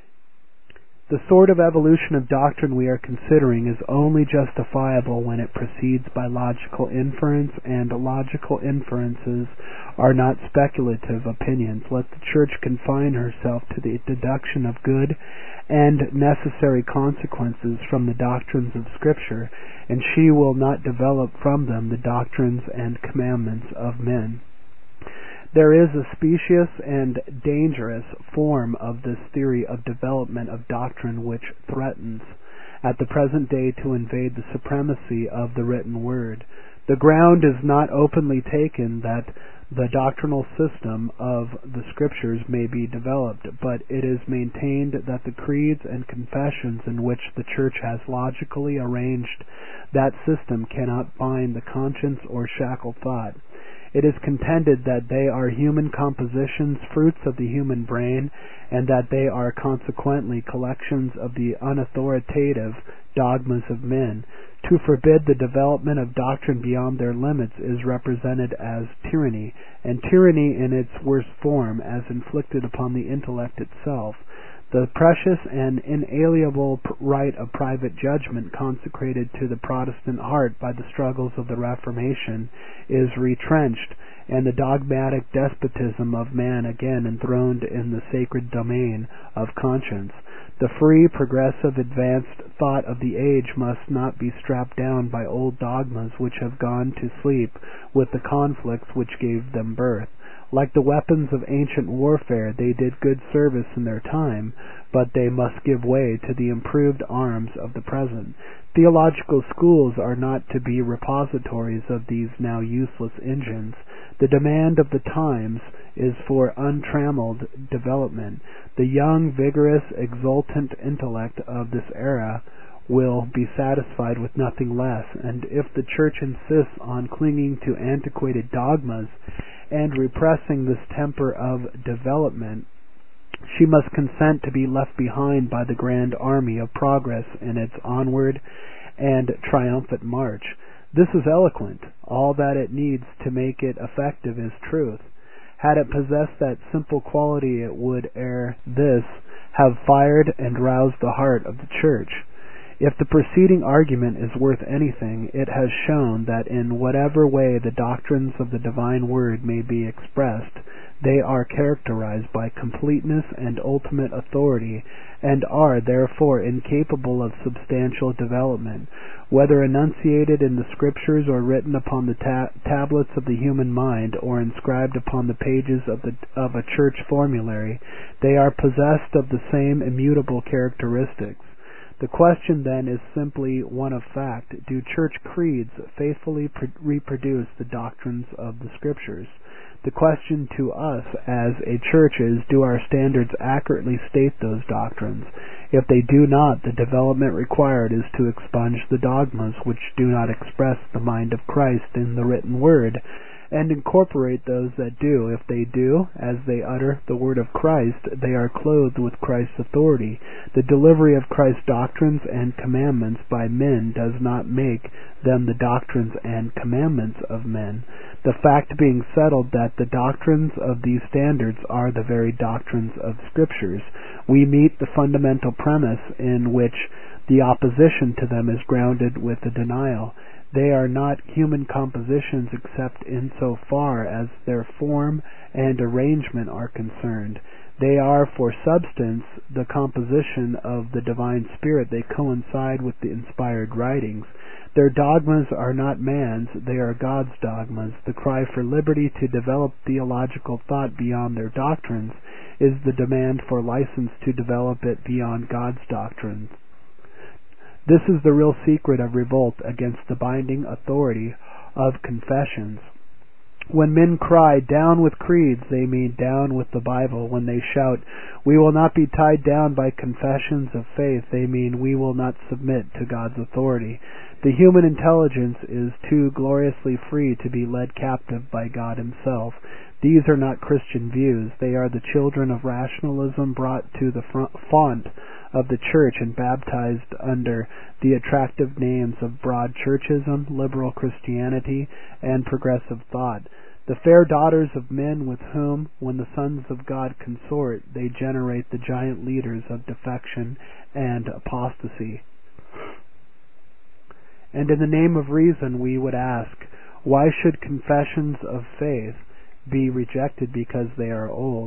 The sort of evolution of doctrine we are considering is only justifiable when it proceeds by logical inference, and logical inferences are not speculative opinions. Let the Church confine herself to the deduction of good and necessary consequences from the doctrines of Scripture, and she will not develop from them the doctrines and commandments of men. There is a specious and dangerous form of this theory of development of doctrine which threatens, at the present day, to invade the supremacy of the written Word. The ground is not openly taken that the doctrinal system of the Scriptures may be developed, but it is maintained that the creeds and confessions in which the Church has logically arranged that system cannot bind the conscience or shackle thought. It is contended that they are human compositions, fruits of the human brain, and that they are consequently collections of the unauthoritative dogmas of men. To forbid the development of doctrine beyond their limits is represented as tyranny, and tyranny in its worst form as inflicted upon the intellect itself. The precious and inalienable right of private judgment consecrated to the Protestant heart by the struggles of the Reformation is retrenched, and the dogmatic despotism of man again enthroned in the sacred domain of conscience. The free, progressive, advanced thought of the age must not be strapped down by old dogmas which have gone to sleep with the conflicts which gave them birth. Like the weapons of ancient warfare, they did good service in their time, but they must give way to the improved arms of the present. Theological schools are not to be repositories of these now useless engines. The demand of the times is for untrammeled development. The young, vigorous, exultant intellect of this era will be satisfied with nothing less, and if the Church insists on clinging to antiquated dogmas and repressing this temper of development, she must consent to be left behind by the grand army of progress in its onward and triumphant march. This is eloquent. All that it needs to make it effective is truth. Had it possessed that simple quality, it would, ere this, have fired and roused the heart of the Church. If the preceding argument is worth anything, it has shown that in whatever way the doctrines of the divine Word may be expressed, they are characterized by completeness and ultimate authority, and are therefore incapable of substantial development. Whether enunciated in the Scriptures or written upon the ta- tablets of the human mind, or inscribed upon the pages of, the, of a church formulary, they are possessed of the same immutable characteristics. The question then is simply one of fact. Do church creeds faithfully pr- reproduce the doctrines of the Scriptures? The question to us as a church is, do our standards accurately state those doctrines? If they do not, the development required is to expunge the dogmas which do not express the mind of Christ in the written word, and incorporate those that do. If they do, as they utter the word of Christ, they are clothed with Christ's authority. The delivery of Christ's doctrines and commandments by men does not make them the doctrines and commandments of men. The fact being settled that the doctrines of these standards are the very doctrines of Scriptures, we meet the fundamental premise in which the opposition to them is grounded with a denial. They are not human compositions except in so far as their form and arrangement are concerned. They are, for substance, the composition of the divine Spirit. They coincide with the inspired writings. Their dogmas are not man's, they are God's dogmas. The cry for liberty to develop theological thought beyond their doctrines is the demand for license to develop it beyond God's doctrines. This is the real secret of revolt against the binding authority of confessions. When men cry, "Down with creeds," they mean down with the Bible. When they shout, "We will not be tied down by confessions of faith," they mean we will not submit to God's authority. The human intelligence is too gloriously free to be led captive by God Himself. These are not Christian views. They are the children of rationalism brought to the font of the church and baptized under the attractive names of broad churchism, liberal Christianity, and progressive thought. The fair daughters of men with whom, when the sons of God consort, they generate the giant leaders of defection and apostasy. And in the name of reason we would ask, why should confessions of faith be rejected because they are old?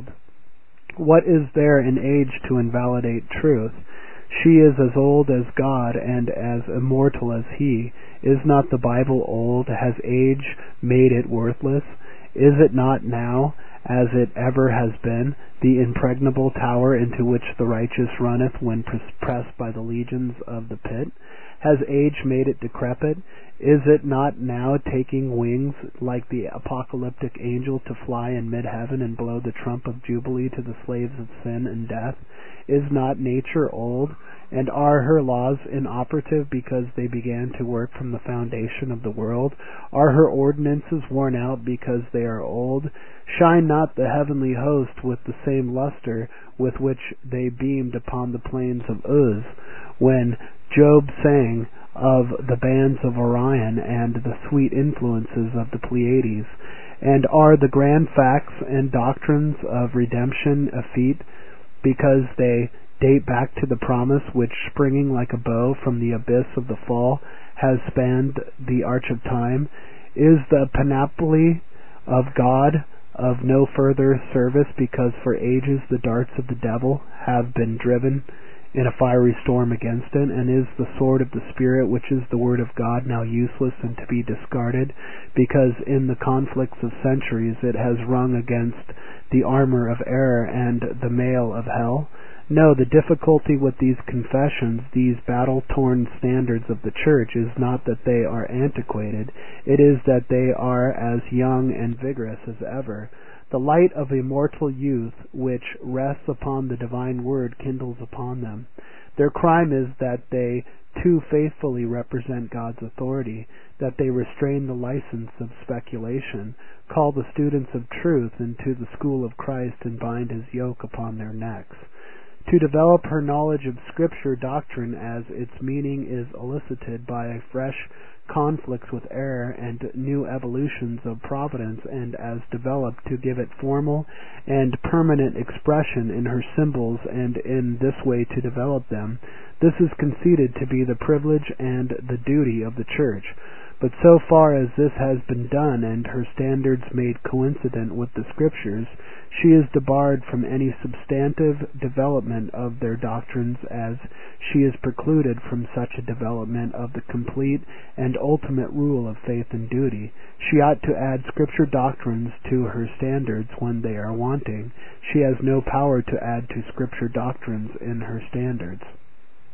What is there in age to invalidate truth? She is as old as God and as immortal as He. Is not the Bible old? Has age made it worthless? Is it not now, as it ever has been, the impregnable tower into which the righteous runneth when pressed by the legions of the pit? Has age made it decrepit? Is it not now taking wings like the apocalyptic angel to fly in mid-heaven and blow the trump of jubilee to the slaves of sin and death? Is not nature old? And are her laws inoperative because they began to work from the foundation of the world? Are her ordinances worn out because they are old? Shine not the heavenly host with the same luster with which they beamed upon the plains of Uz, when Job sang of the bands of Orion and the sweet influences of the Pleiades? And are the grand facts and doctrines of redemption effete because they date back to the promise which, springing like a bow from the abyss of the fall, has spanned the arch of time? Is the panoply of God of no further service because for ages the darts of the devil have been driven in a fiery storm against it? And is the sword of the Spirit, which is the word of God, now useless and to be discarded because in the conflicts of centuries it has rung against the armor of error and the mail of hell? No, the difficulty with these confessions, these battle-torn standards of the church, is not that they are antiquated. It is that they are as young and vigorous as ever. The light of immortal youth which rests upon the divine word kindles upon them. Their crime is that they too faithfully represent God's authority, that they restrain the license of speculation, call the students of truth into the school of Christ, and bind His yoke upon their necks. To develop her knowledge of Scripture doctrine as its meaning is elicited by fresh conflicts with error and new evolutions of providence, and as developed to give it formal and permanent expression in her symbols, and in this way to develop them, this is conceded to be the privilege and the duty of the Church. But so far as this has been done, and her standards made coincident with the Scriptures, she is debarred from any substantive development of their doctrines, as she is precluded from such a development of the complete and ultimate rule of faith and duty. She ought to add Scripture doctrines to her standards when they are wanting. She has no power to add to Scripture doctrines in her standards.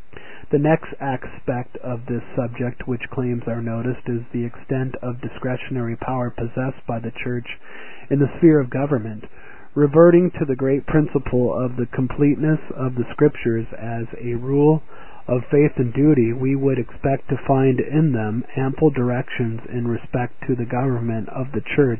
The next aspect of this subject which claims our notice is the extent of discretionary power possessed by the Church in the sphere of government. Reverting to the great principle of the completeness of the Scriptures as a rule of faith and duty, we would expect to find in them ample directions in respect to the government of the Church.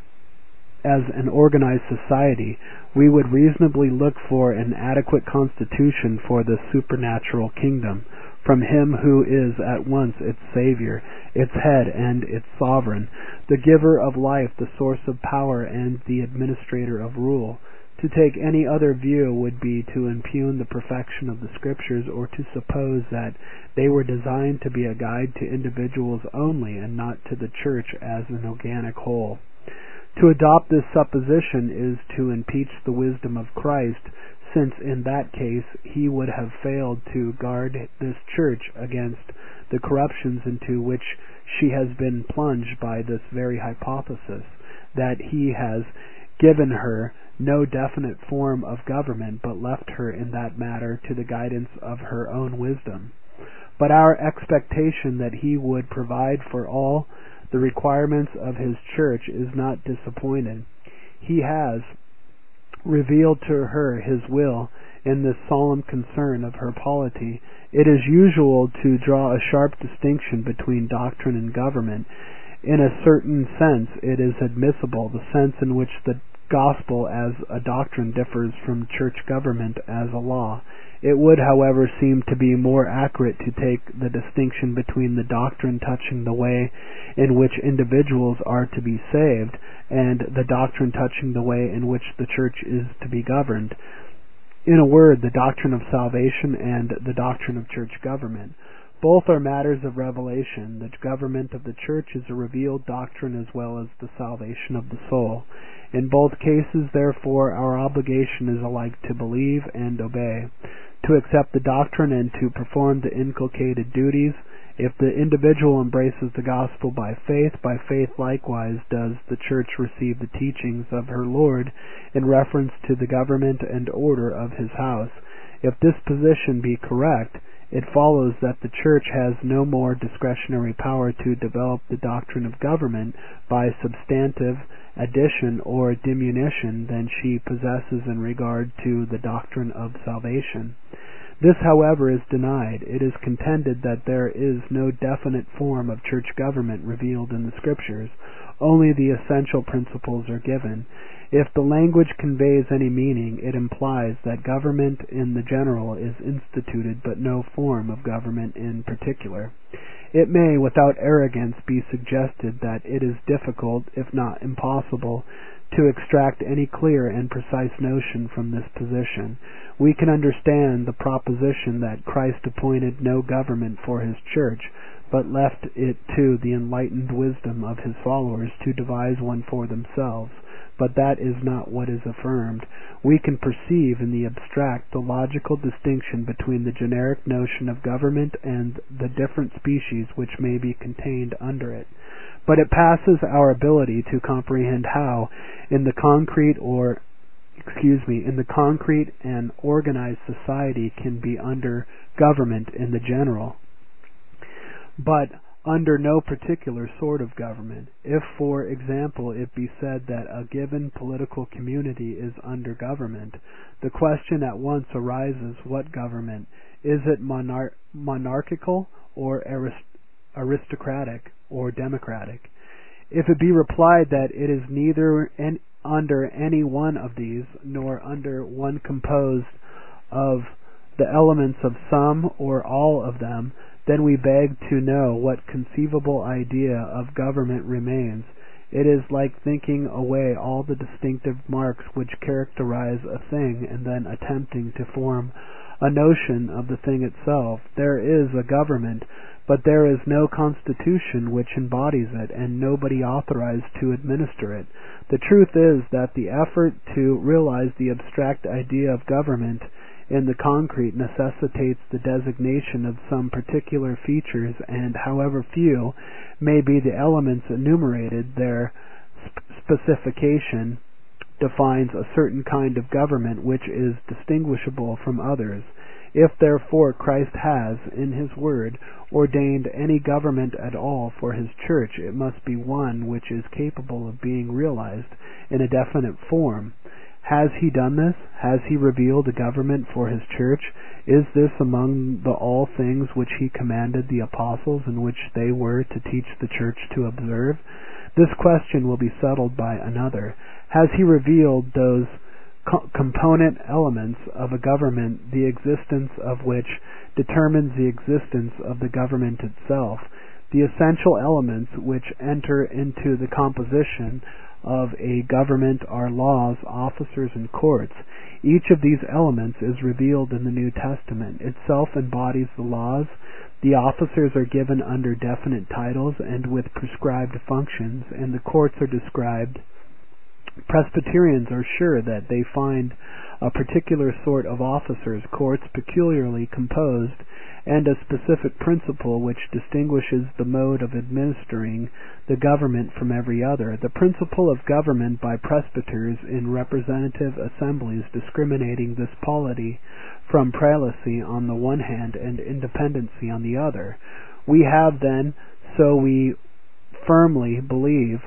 As an organized society, we would reasonably look for an adequate constitution for the supernatural kingdom, from Him who is at once its Savior, its head, and its sovereign, the giver of life, the source of power, and the administrator of rule. To take any other view would be to impugn the perfection of the Scriptures, or to suppose that they were designed to be a guide to individuals only, and not to the Church as an organic whole. To adopt this supposition is to impeach the wisdom of Christ, since in that case He would have failed to guard this Church against the corruptions into which she has been plunged by this very hypothesis, that He has given her no definite form of government, but left her in that matter to the guidance of her own wisdom. But our expectation that He would provide for all the requirements of His Church is not disappointed. He has revealed to her His will in this solemn concern of her polity. It is usual to draw a sharp distinction between doctrine and government. In a certain sense it is admissible, the sense in which the gospel as a doctrine differs from church government as a law. It would, however, seem to be more accurate to take the distinction between the doctrine touching the way in which individuals are to be saved and the doctrine touching the way in which the church is to be governed. In a word, the doctrine of salvation and the doctrine of church government. Both are matters of revelation. The government of the church is a revealed doctrine as well as the salvation of the soul. In both cases, therefore, our obligation is alike to believe and obey, to accept the doctrine and to perform the inculcated duties. If the individual embraces the gospel by faith, by faith likewise does the church receive the teachings of her Lord in reference to the government and order of His house. If this position be correct, it follows that the church has no more discretionary power to develop the doctrine of government by substantive addition or diminution than she possesses in regard to the doctrine of salvation. This, however, is denied. It is contended that there is no definite form of church government revealed in the Scriptures. Only the essential principles are given. If the language conveys any meaning, it implies that government in the general is instituted, but no form of government in particular. It may, without arrogance, be suggested that it is difficult, if not impossible, to extract any clear and precise notion from this position. We can understand the proposition that Christ appointed no government for His church, but left it to the enlightened wisdom of His followers to devise one for themselves. But that is not what is affirmed. We can perceive in the abstract the logical distinction between the generic notion of government and the different species which may be contained under it. But it passes our ability to comprehend how, in the concrete or excuse me, in the concrete and organized society can be under government in the general, but under no particular sort of government. If, for example, it be said that a given political community is under government, the question at once arises, what government? Is it monar- monarchical or arist- aristocratic or democratic? If it be replied that it is neither an, under any one of these, nor under one composed of the elements of some or all of them, then we beg to know what conceivable idea of government remains. It is like thinking away all the distinctive marks which characterize a thing and then attempting to form a notion of the thing itself. There is a government, but there is no constitution which embodies it, and nobody authorized to administer it. The truth is that the effort to realize the abstract idea of government in the concrete necessitates the designation of some particular features, and however few may be the elements enumerated, their sp- specification defines a certain kind of government which is distinguishable from others. If therefore Christ has, in his word, ordained any government at all for his church, it must be one which is capable of being realized in a definite form. Has he done this? Has he revealed a government for his church? Is this among the all things which he commanded the apostles, and which they were to teach the church to observe? This question will be settled by another. Has he revealed those co- component elements of a government, the existence of which determines the existence of the government itself? The essential elements which enter into the composition of a government are laws, officers, and courts. Each of these elements is revealed in the New Testament. Itself embodies the laws. The officers are given under definite titles and with prescribed functions, and the courts are described. Presbyterians are sure that they find a particular sort of officers, courts peculiarly composed, and a specific principle which distinguishes the mode of administering the government from every other. The principle of government by presbyters in representative assemblies, discriminating this polity from prelacy on the one hand and independency on the other. We have then, so we firmly believe,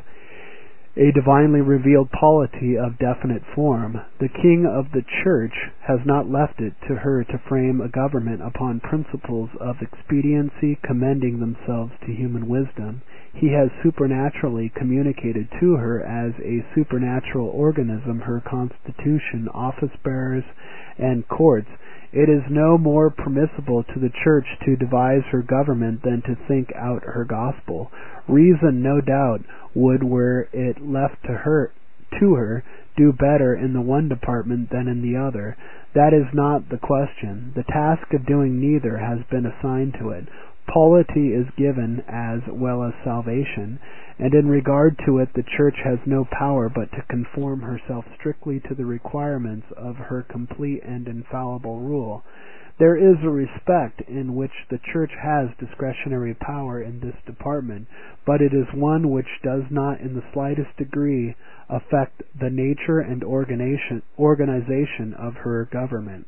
a divinely revealed polity of definite form. The king of the church has not left it to her to frame a government upon principles of expediency commending themselves to human wisdom. He has supernaturally communicated to her as a supernatural organism her constitution, office bearers, and courts. It is no more permissible to the church to devise her government than to think out her gospel. Reason, no doubt, would, were it left to her, to her, do better in the one department than in the other. That is not the question. The task of doing neither has been assigned to it. Polity is given as well as salvation, and in regard to it the church has no power but to conform herself strictly to the requirements of her complete and infallible rule. There is a respect in which the church has discretionary power in this department, but it is one which does not in the slightest degree affect the nature and organization, organization of her government.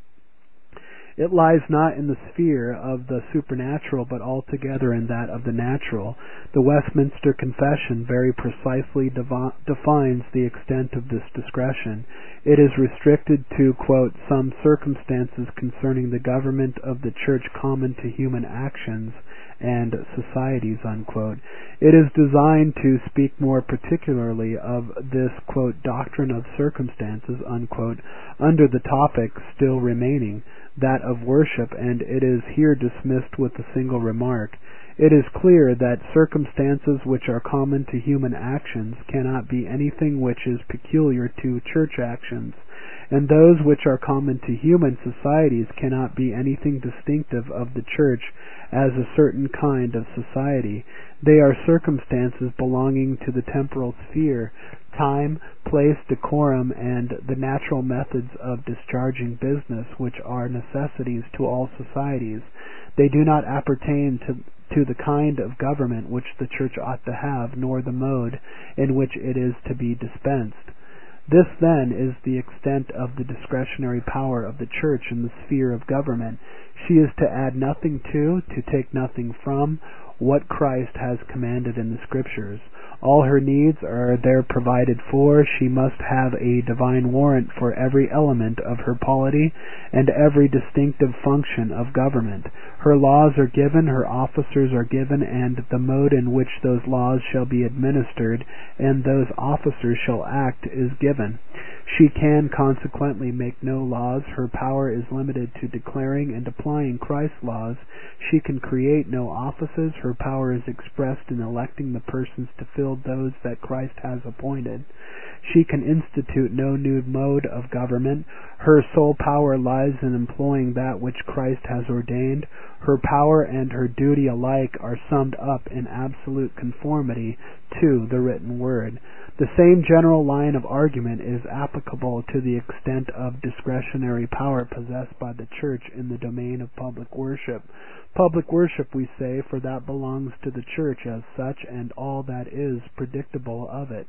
It lies not in the sphere of the supernatural, but altogether in that of the natural. The Westminster Confession very precisely devi- defines the extent of this discretion. It is restricted to, quote, some circumstances concerning the government of the church common to human actions and societies, unquote. It is designed to speak more particularly of this, quote, doctrine of circumstances, unquote, under the topic still remaining, that of worship, and it is here dismissed with a single remark. It is clear that circumstances which are common to human actions cannot be anything which is peculiar to church actions, and those which are common to human societies cannot be anything distinctive of the church as a certain kind of society. They are circumstances belonging to the temporal sphere, time, place, decorum, and the natural methods of discharging business, which are necessities to all societies. They do not appertain to to the kind of government which the church ought to have, nor the mode in which it is to be dispensed. This, then, is the extent of the discretionary power of the church in the sphere of government. She is to add nothing to, to take nothing from, what Christ has commanded in the Scriptures. All her needs are there provided for. She must have a divine warrant for every element of her polity and every distinctive function of government. Her laws are given, her officers are given, and the mode in which those laws shall be administered and those officers shall act is given. She can consequently make no laws. Her power is limited to declaring and applying Christ's laws. She can create no offices. Her power is expressed in electing the persons to fill those that Christ has appointed. She can institute no new mode of government. Her sole power lies in employing that which Christ has ordained. Her power and her duty alike are summed up in absolute conformity to the written word. The same general line of argument is applicable to the extent of discretionary power possessed by the church in the domain of public worship. Public worship, we say, for that belongs to the church as such, and all that is predictable of it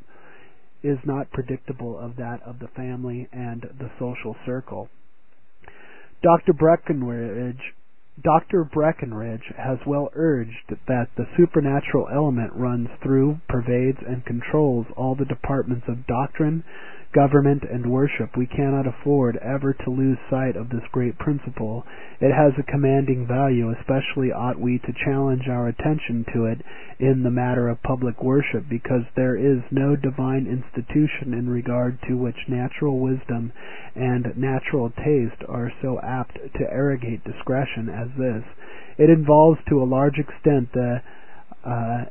is not predictable of that of the family and the social circle. Doctor Breckenridge Doctor Breckenridge has well urged that the supernatural element runs through, pervades, and controls all the departments of doctrine, government, and worship. We cannot afford ever to lose sight of this great principle. It has a commanding value, especially ought we to challenge our attention to it in the matter of public worship, because there is no divine institution in regard to which natural wisdom and natural taste are so apt to arrogate discretion as this. It involves to a large extent the uh,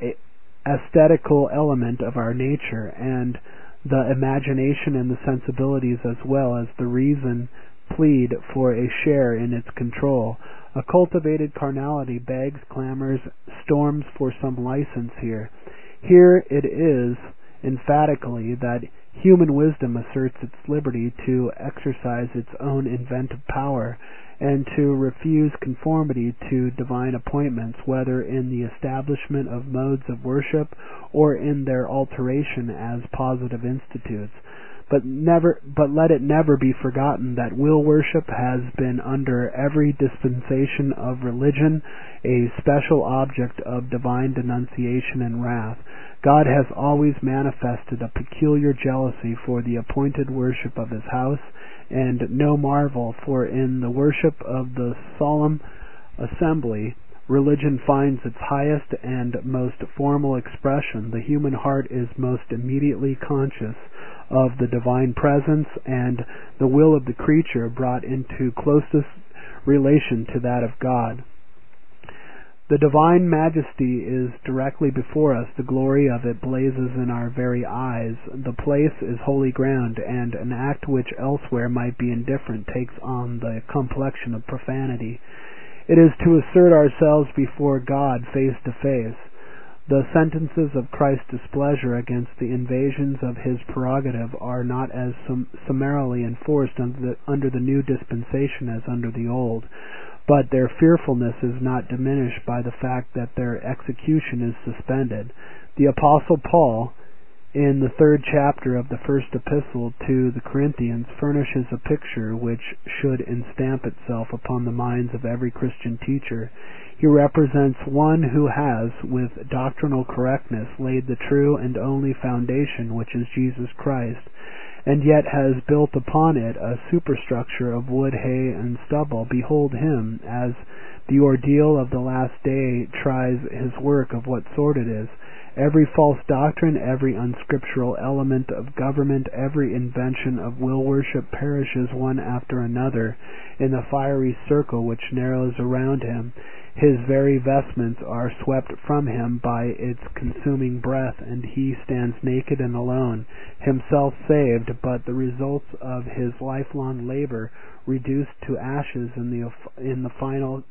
aesthetical element of our nature, and the imagination and the sensibilities, as well as the reason, plead for a share in its control. A cultivated carnality begs, clamors, storms for some license here. Here it is emphatically that human wisdom asserts its liberty to exercise its own inventive power, and to refuse conformity to divine appointments, whether in the establishment of modes of worship or in their alteration as positive institutes. But never, but let it never be forgotten that will worship has been under every dispensation of religion a special object of divine denunciation and wrath. God has always manifested a peculiar jealousy for the appointed worship of his house, and no marvel, for in the worship of the solemn assembly religion finds its highest and most formal expression. The human heart is most immediately conscious of the divine presence, and the will of the creature brought into closest relation to that of God. The divine majesty is directly before us. The glory of it blazes in our very eyes. The place is holy ground, and an act which elsewhere might be indifferent takes on the complexion of profanity. It is to assert ourselves before God face to face. The sentences of Christ's displeasure against the invasions of his prerogative are not as sum- summarily enforced under the, under the new dispensation as under the old, but their fearfulness is not diminished by the fact that their execution is suspended. The Apostle Paul, in the third chapter of the first epistle to the Corinthians, furnishes a picture which should enstamp itself upon the minds of every Christian teacher. He represents one who has, with doctrinal correctness, laid the true and only foundation, which is Jesus Christ, and yet has built upon it a superstructure of wood, hay, and stubble. Behold him, as the ordeal of the last day tries his work of what sort it is. Every false doctrine, every unscriptural element of government, every invention of will worship perishes one after another in the fiery circle which narrows around him. His very vestments are swept from him by its consuming breath, and he stands naked and alone, himself saved, but the results of his lifelong labor reduced to ashes in the in the final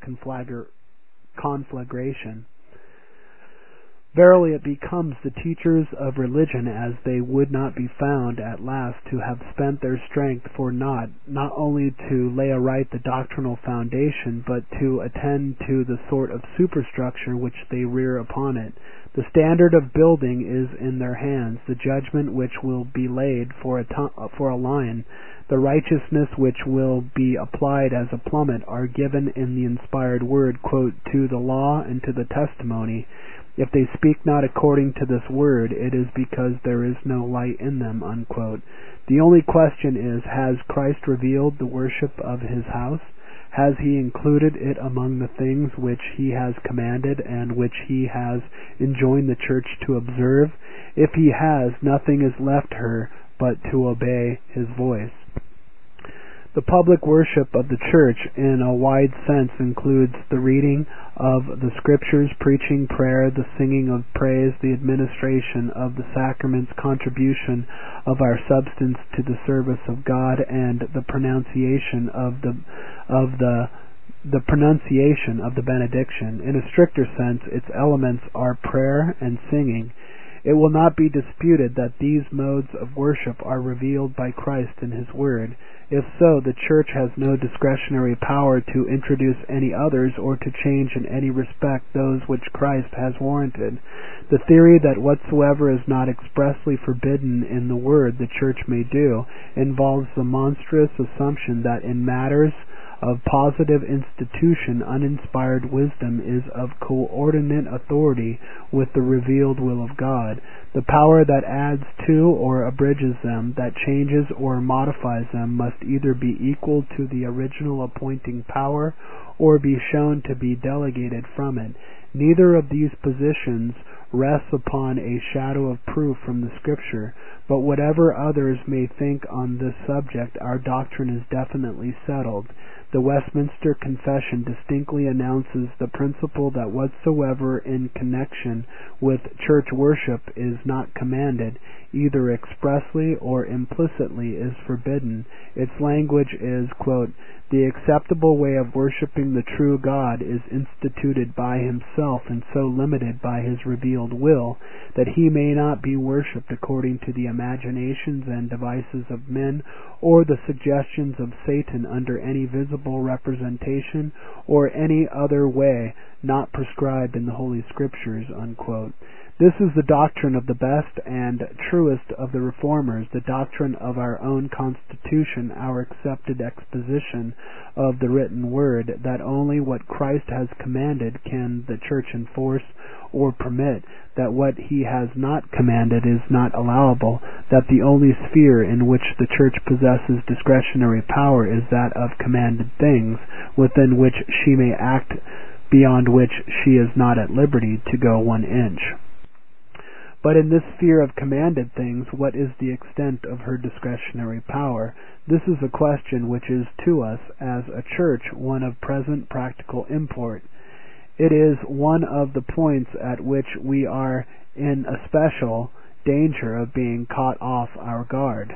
conflagration. Verily it becomes the teachers of religion, as they would not be found at last to have spent their strength for naught, not only to lay aright the doctrinal foundation, but to attend to the sort of superstructure which they rear upon it. The standard of building is in their hands, the judgment which will be laid for a, to- for a line, the righteousness which will be applied as a plummet, are given in the inspired word, quote, to the law and to the testimony. If they speak not according to this word, it is because there is no light in them, unquote. The only question is, has Christ revealed the worship of his house? Has he included it among the things which he has commanded and which he has enjoined the church to observe? If he has, nothing is left her but to obey his voice. The public worship of the church in a wide sense includes the reading of the scriptures, preaching, prayer, the singing of praise, the administration of the sacraments, contribution of our substance to the service of God, and the pronunciation of the of the the pronunciation of the benediction. In a stricter sense, its elements are prayer and singing. It will not be disputed that these modes of worship are revealed by Christ in his word. If so, the church has no discretionary power to introduce any others or to change in any respect those which Christ has warranted. The theory that whatsoever is not expressly forbidden in the word the church may do involves the monstrous assumption that in matters of positive institution, uninspired wisdom is of coordinate authority with the revealed will of God. The power that adds to or abridges them, that changes or modifies them, must either be equal to the original appointing power or be shown to be delegated from it. Neither of these positions rests upon a shadow of proof from the Scripture, but whatever others may think on this subject, our doctrine is definitely settled. The Westminster Confession distinctly announces the principle that whatsoever in connection with church worship is not commanded, either expressly or implicitly, is forbidden. Its language is, quote, "The acceptable way of worshiping the true God is instituted by himself and so limited by his revealed will that he may not be worshipped according to the imaginations and devices of men or the suggestions of Satan under any visible representation or any other way not prescribed in the Holy Scriptures," unquote. This is the doctrine of the best and truest of the Reformers, the doctrine of our own Constitution, our accepted exposition of the written Word, that only what Christ has commanded can the Church enforce or permit, that what he has not commanded is not allowable, that the only sphere in which the Church possesses discretionary power is that of commanded things, within which she may act, beyond which she is not at liberty to go one inch. But in this sphere of commanded things, what is the extent of her discretionary power? This is a question which is to us, as a church, one of present practical import. It is one of the points at which we are in especial danger of being caught off our guard.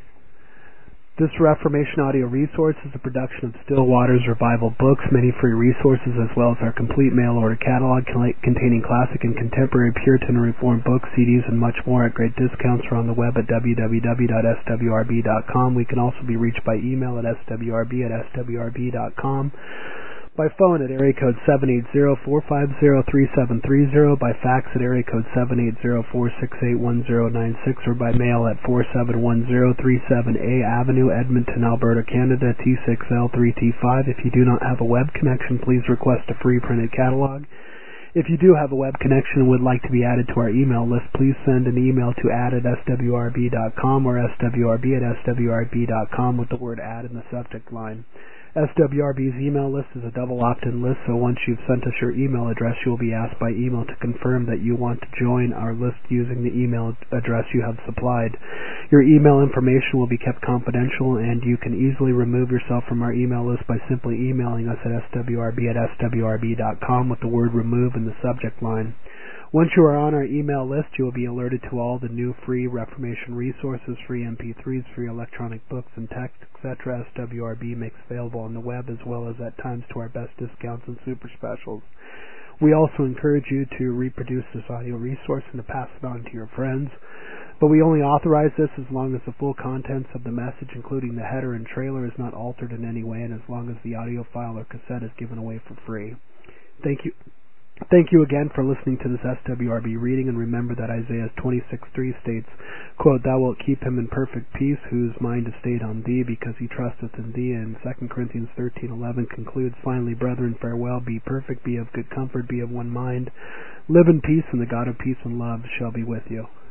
This Reformation audio resource is a production of Still Waters Revival Books. Many free resources, as well as our complete mail-order catalog containing classic and contemporary Puritan and Reformed books, C Ds, and much more at great discounts, are on the web at w w w dot s w r b dot com. We can also be reached by email at s w r b at s w r b dot com. By phone at area code seven eight zero, four five zero, three seven three zero, by fax at area code seven eight zero, four six eight, one zero nine six, or by mail at four seven one zero, three seven A Avenue, Edmonton, Alberta, Canada, T six L three T five. If you do not have a web connection, please request a free printed catalog. If you do have a web connection and would like to be added to our email list, please send an email to add at s w r b dot com or s w r b at s w r b dot com with the word add in the subject line. S W R B's email list is a double opt-in list, so once you've sent us your email address, you will be asked by email to confirm that you want to join our list using the email address you have supplied. Your email information will be kept confidential, and you can easily remove yourself from our email list by simply emailing us at s w r b at s w r b dot com with the word remove in the subject line. Once you are on our email list, you will be alerted to all the new free Reformation resources, free M P threes, free electronic books and text, et cetera. S W R B makes available on the web, as well as at times to our best discounts and super specials. We also encourage you to reproduce this audio resource and to pass it on to your friends. But we only authorize this as long as the full contents of the message, including the header and trailer, is not altered in any way, and as long as the audio file or cassette is given away for free. Thank you. Thank you again for listening to this S W R B reading, and remember that Isaiah twenty-six three states, quote, "Thou wilt keep him in perfect peace, whose mind is stayed on thee, because he trusteth in thee." And Second Corinthians thirteen eleven concludes, "Finally, brethren, farewell, be perfect, be of good comfort, be of one mind, live in peace, and the God of peace and love shall be with you."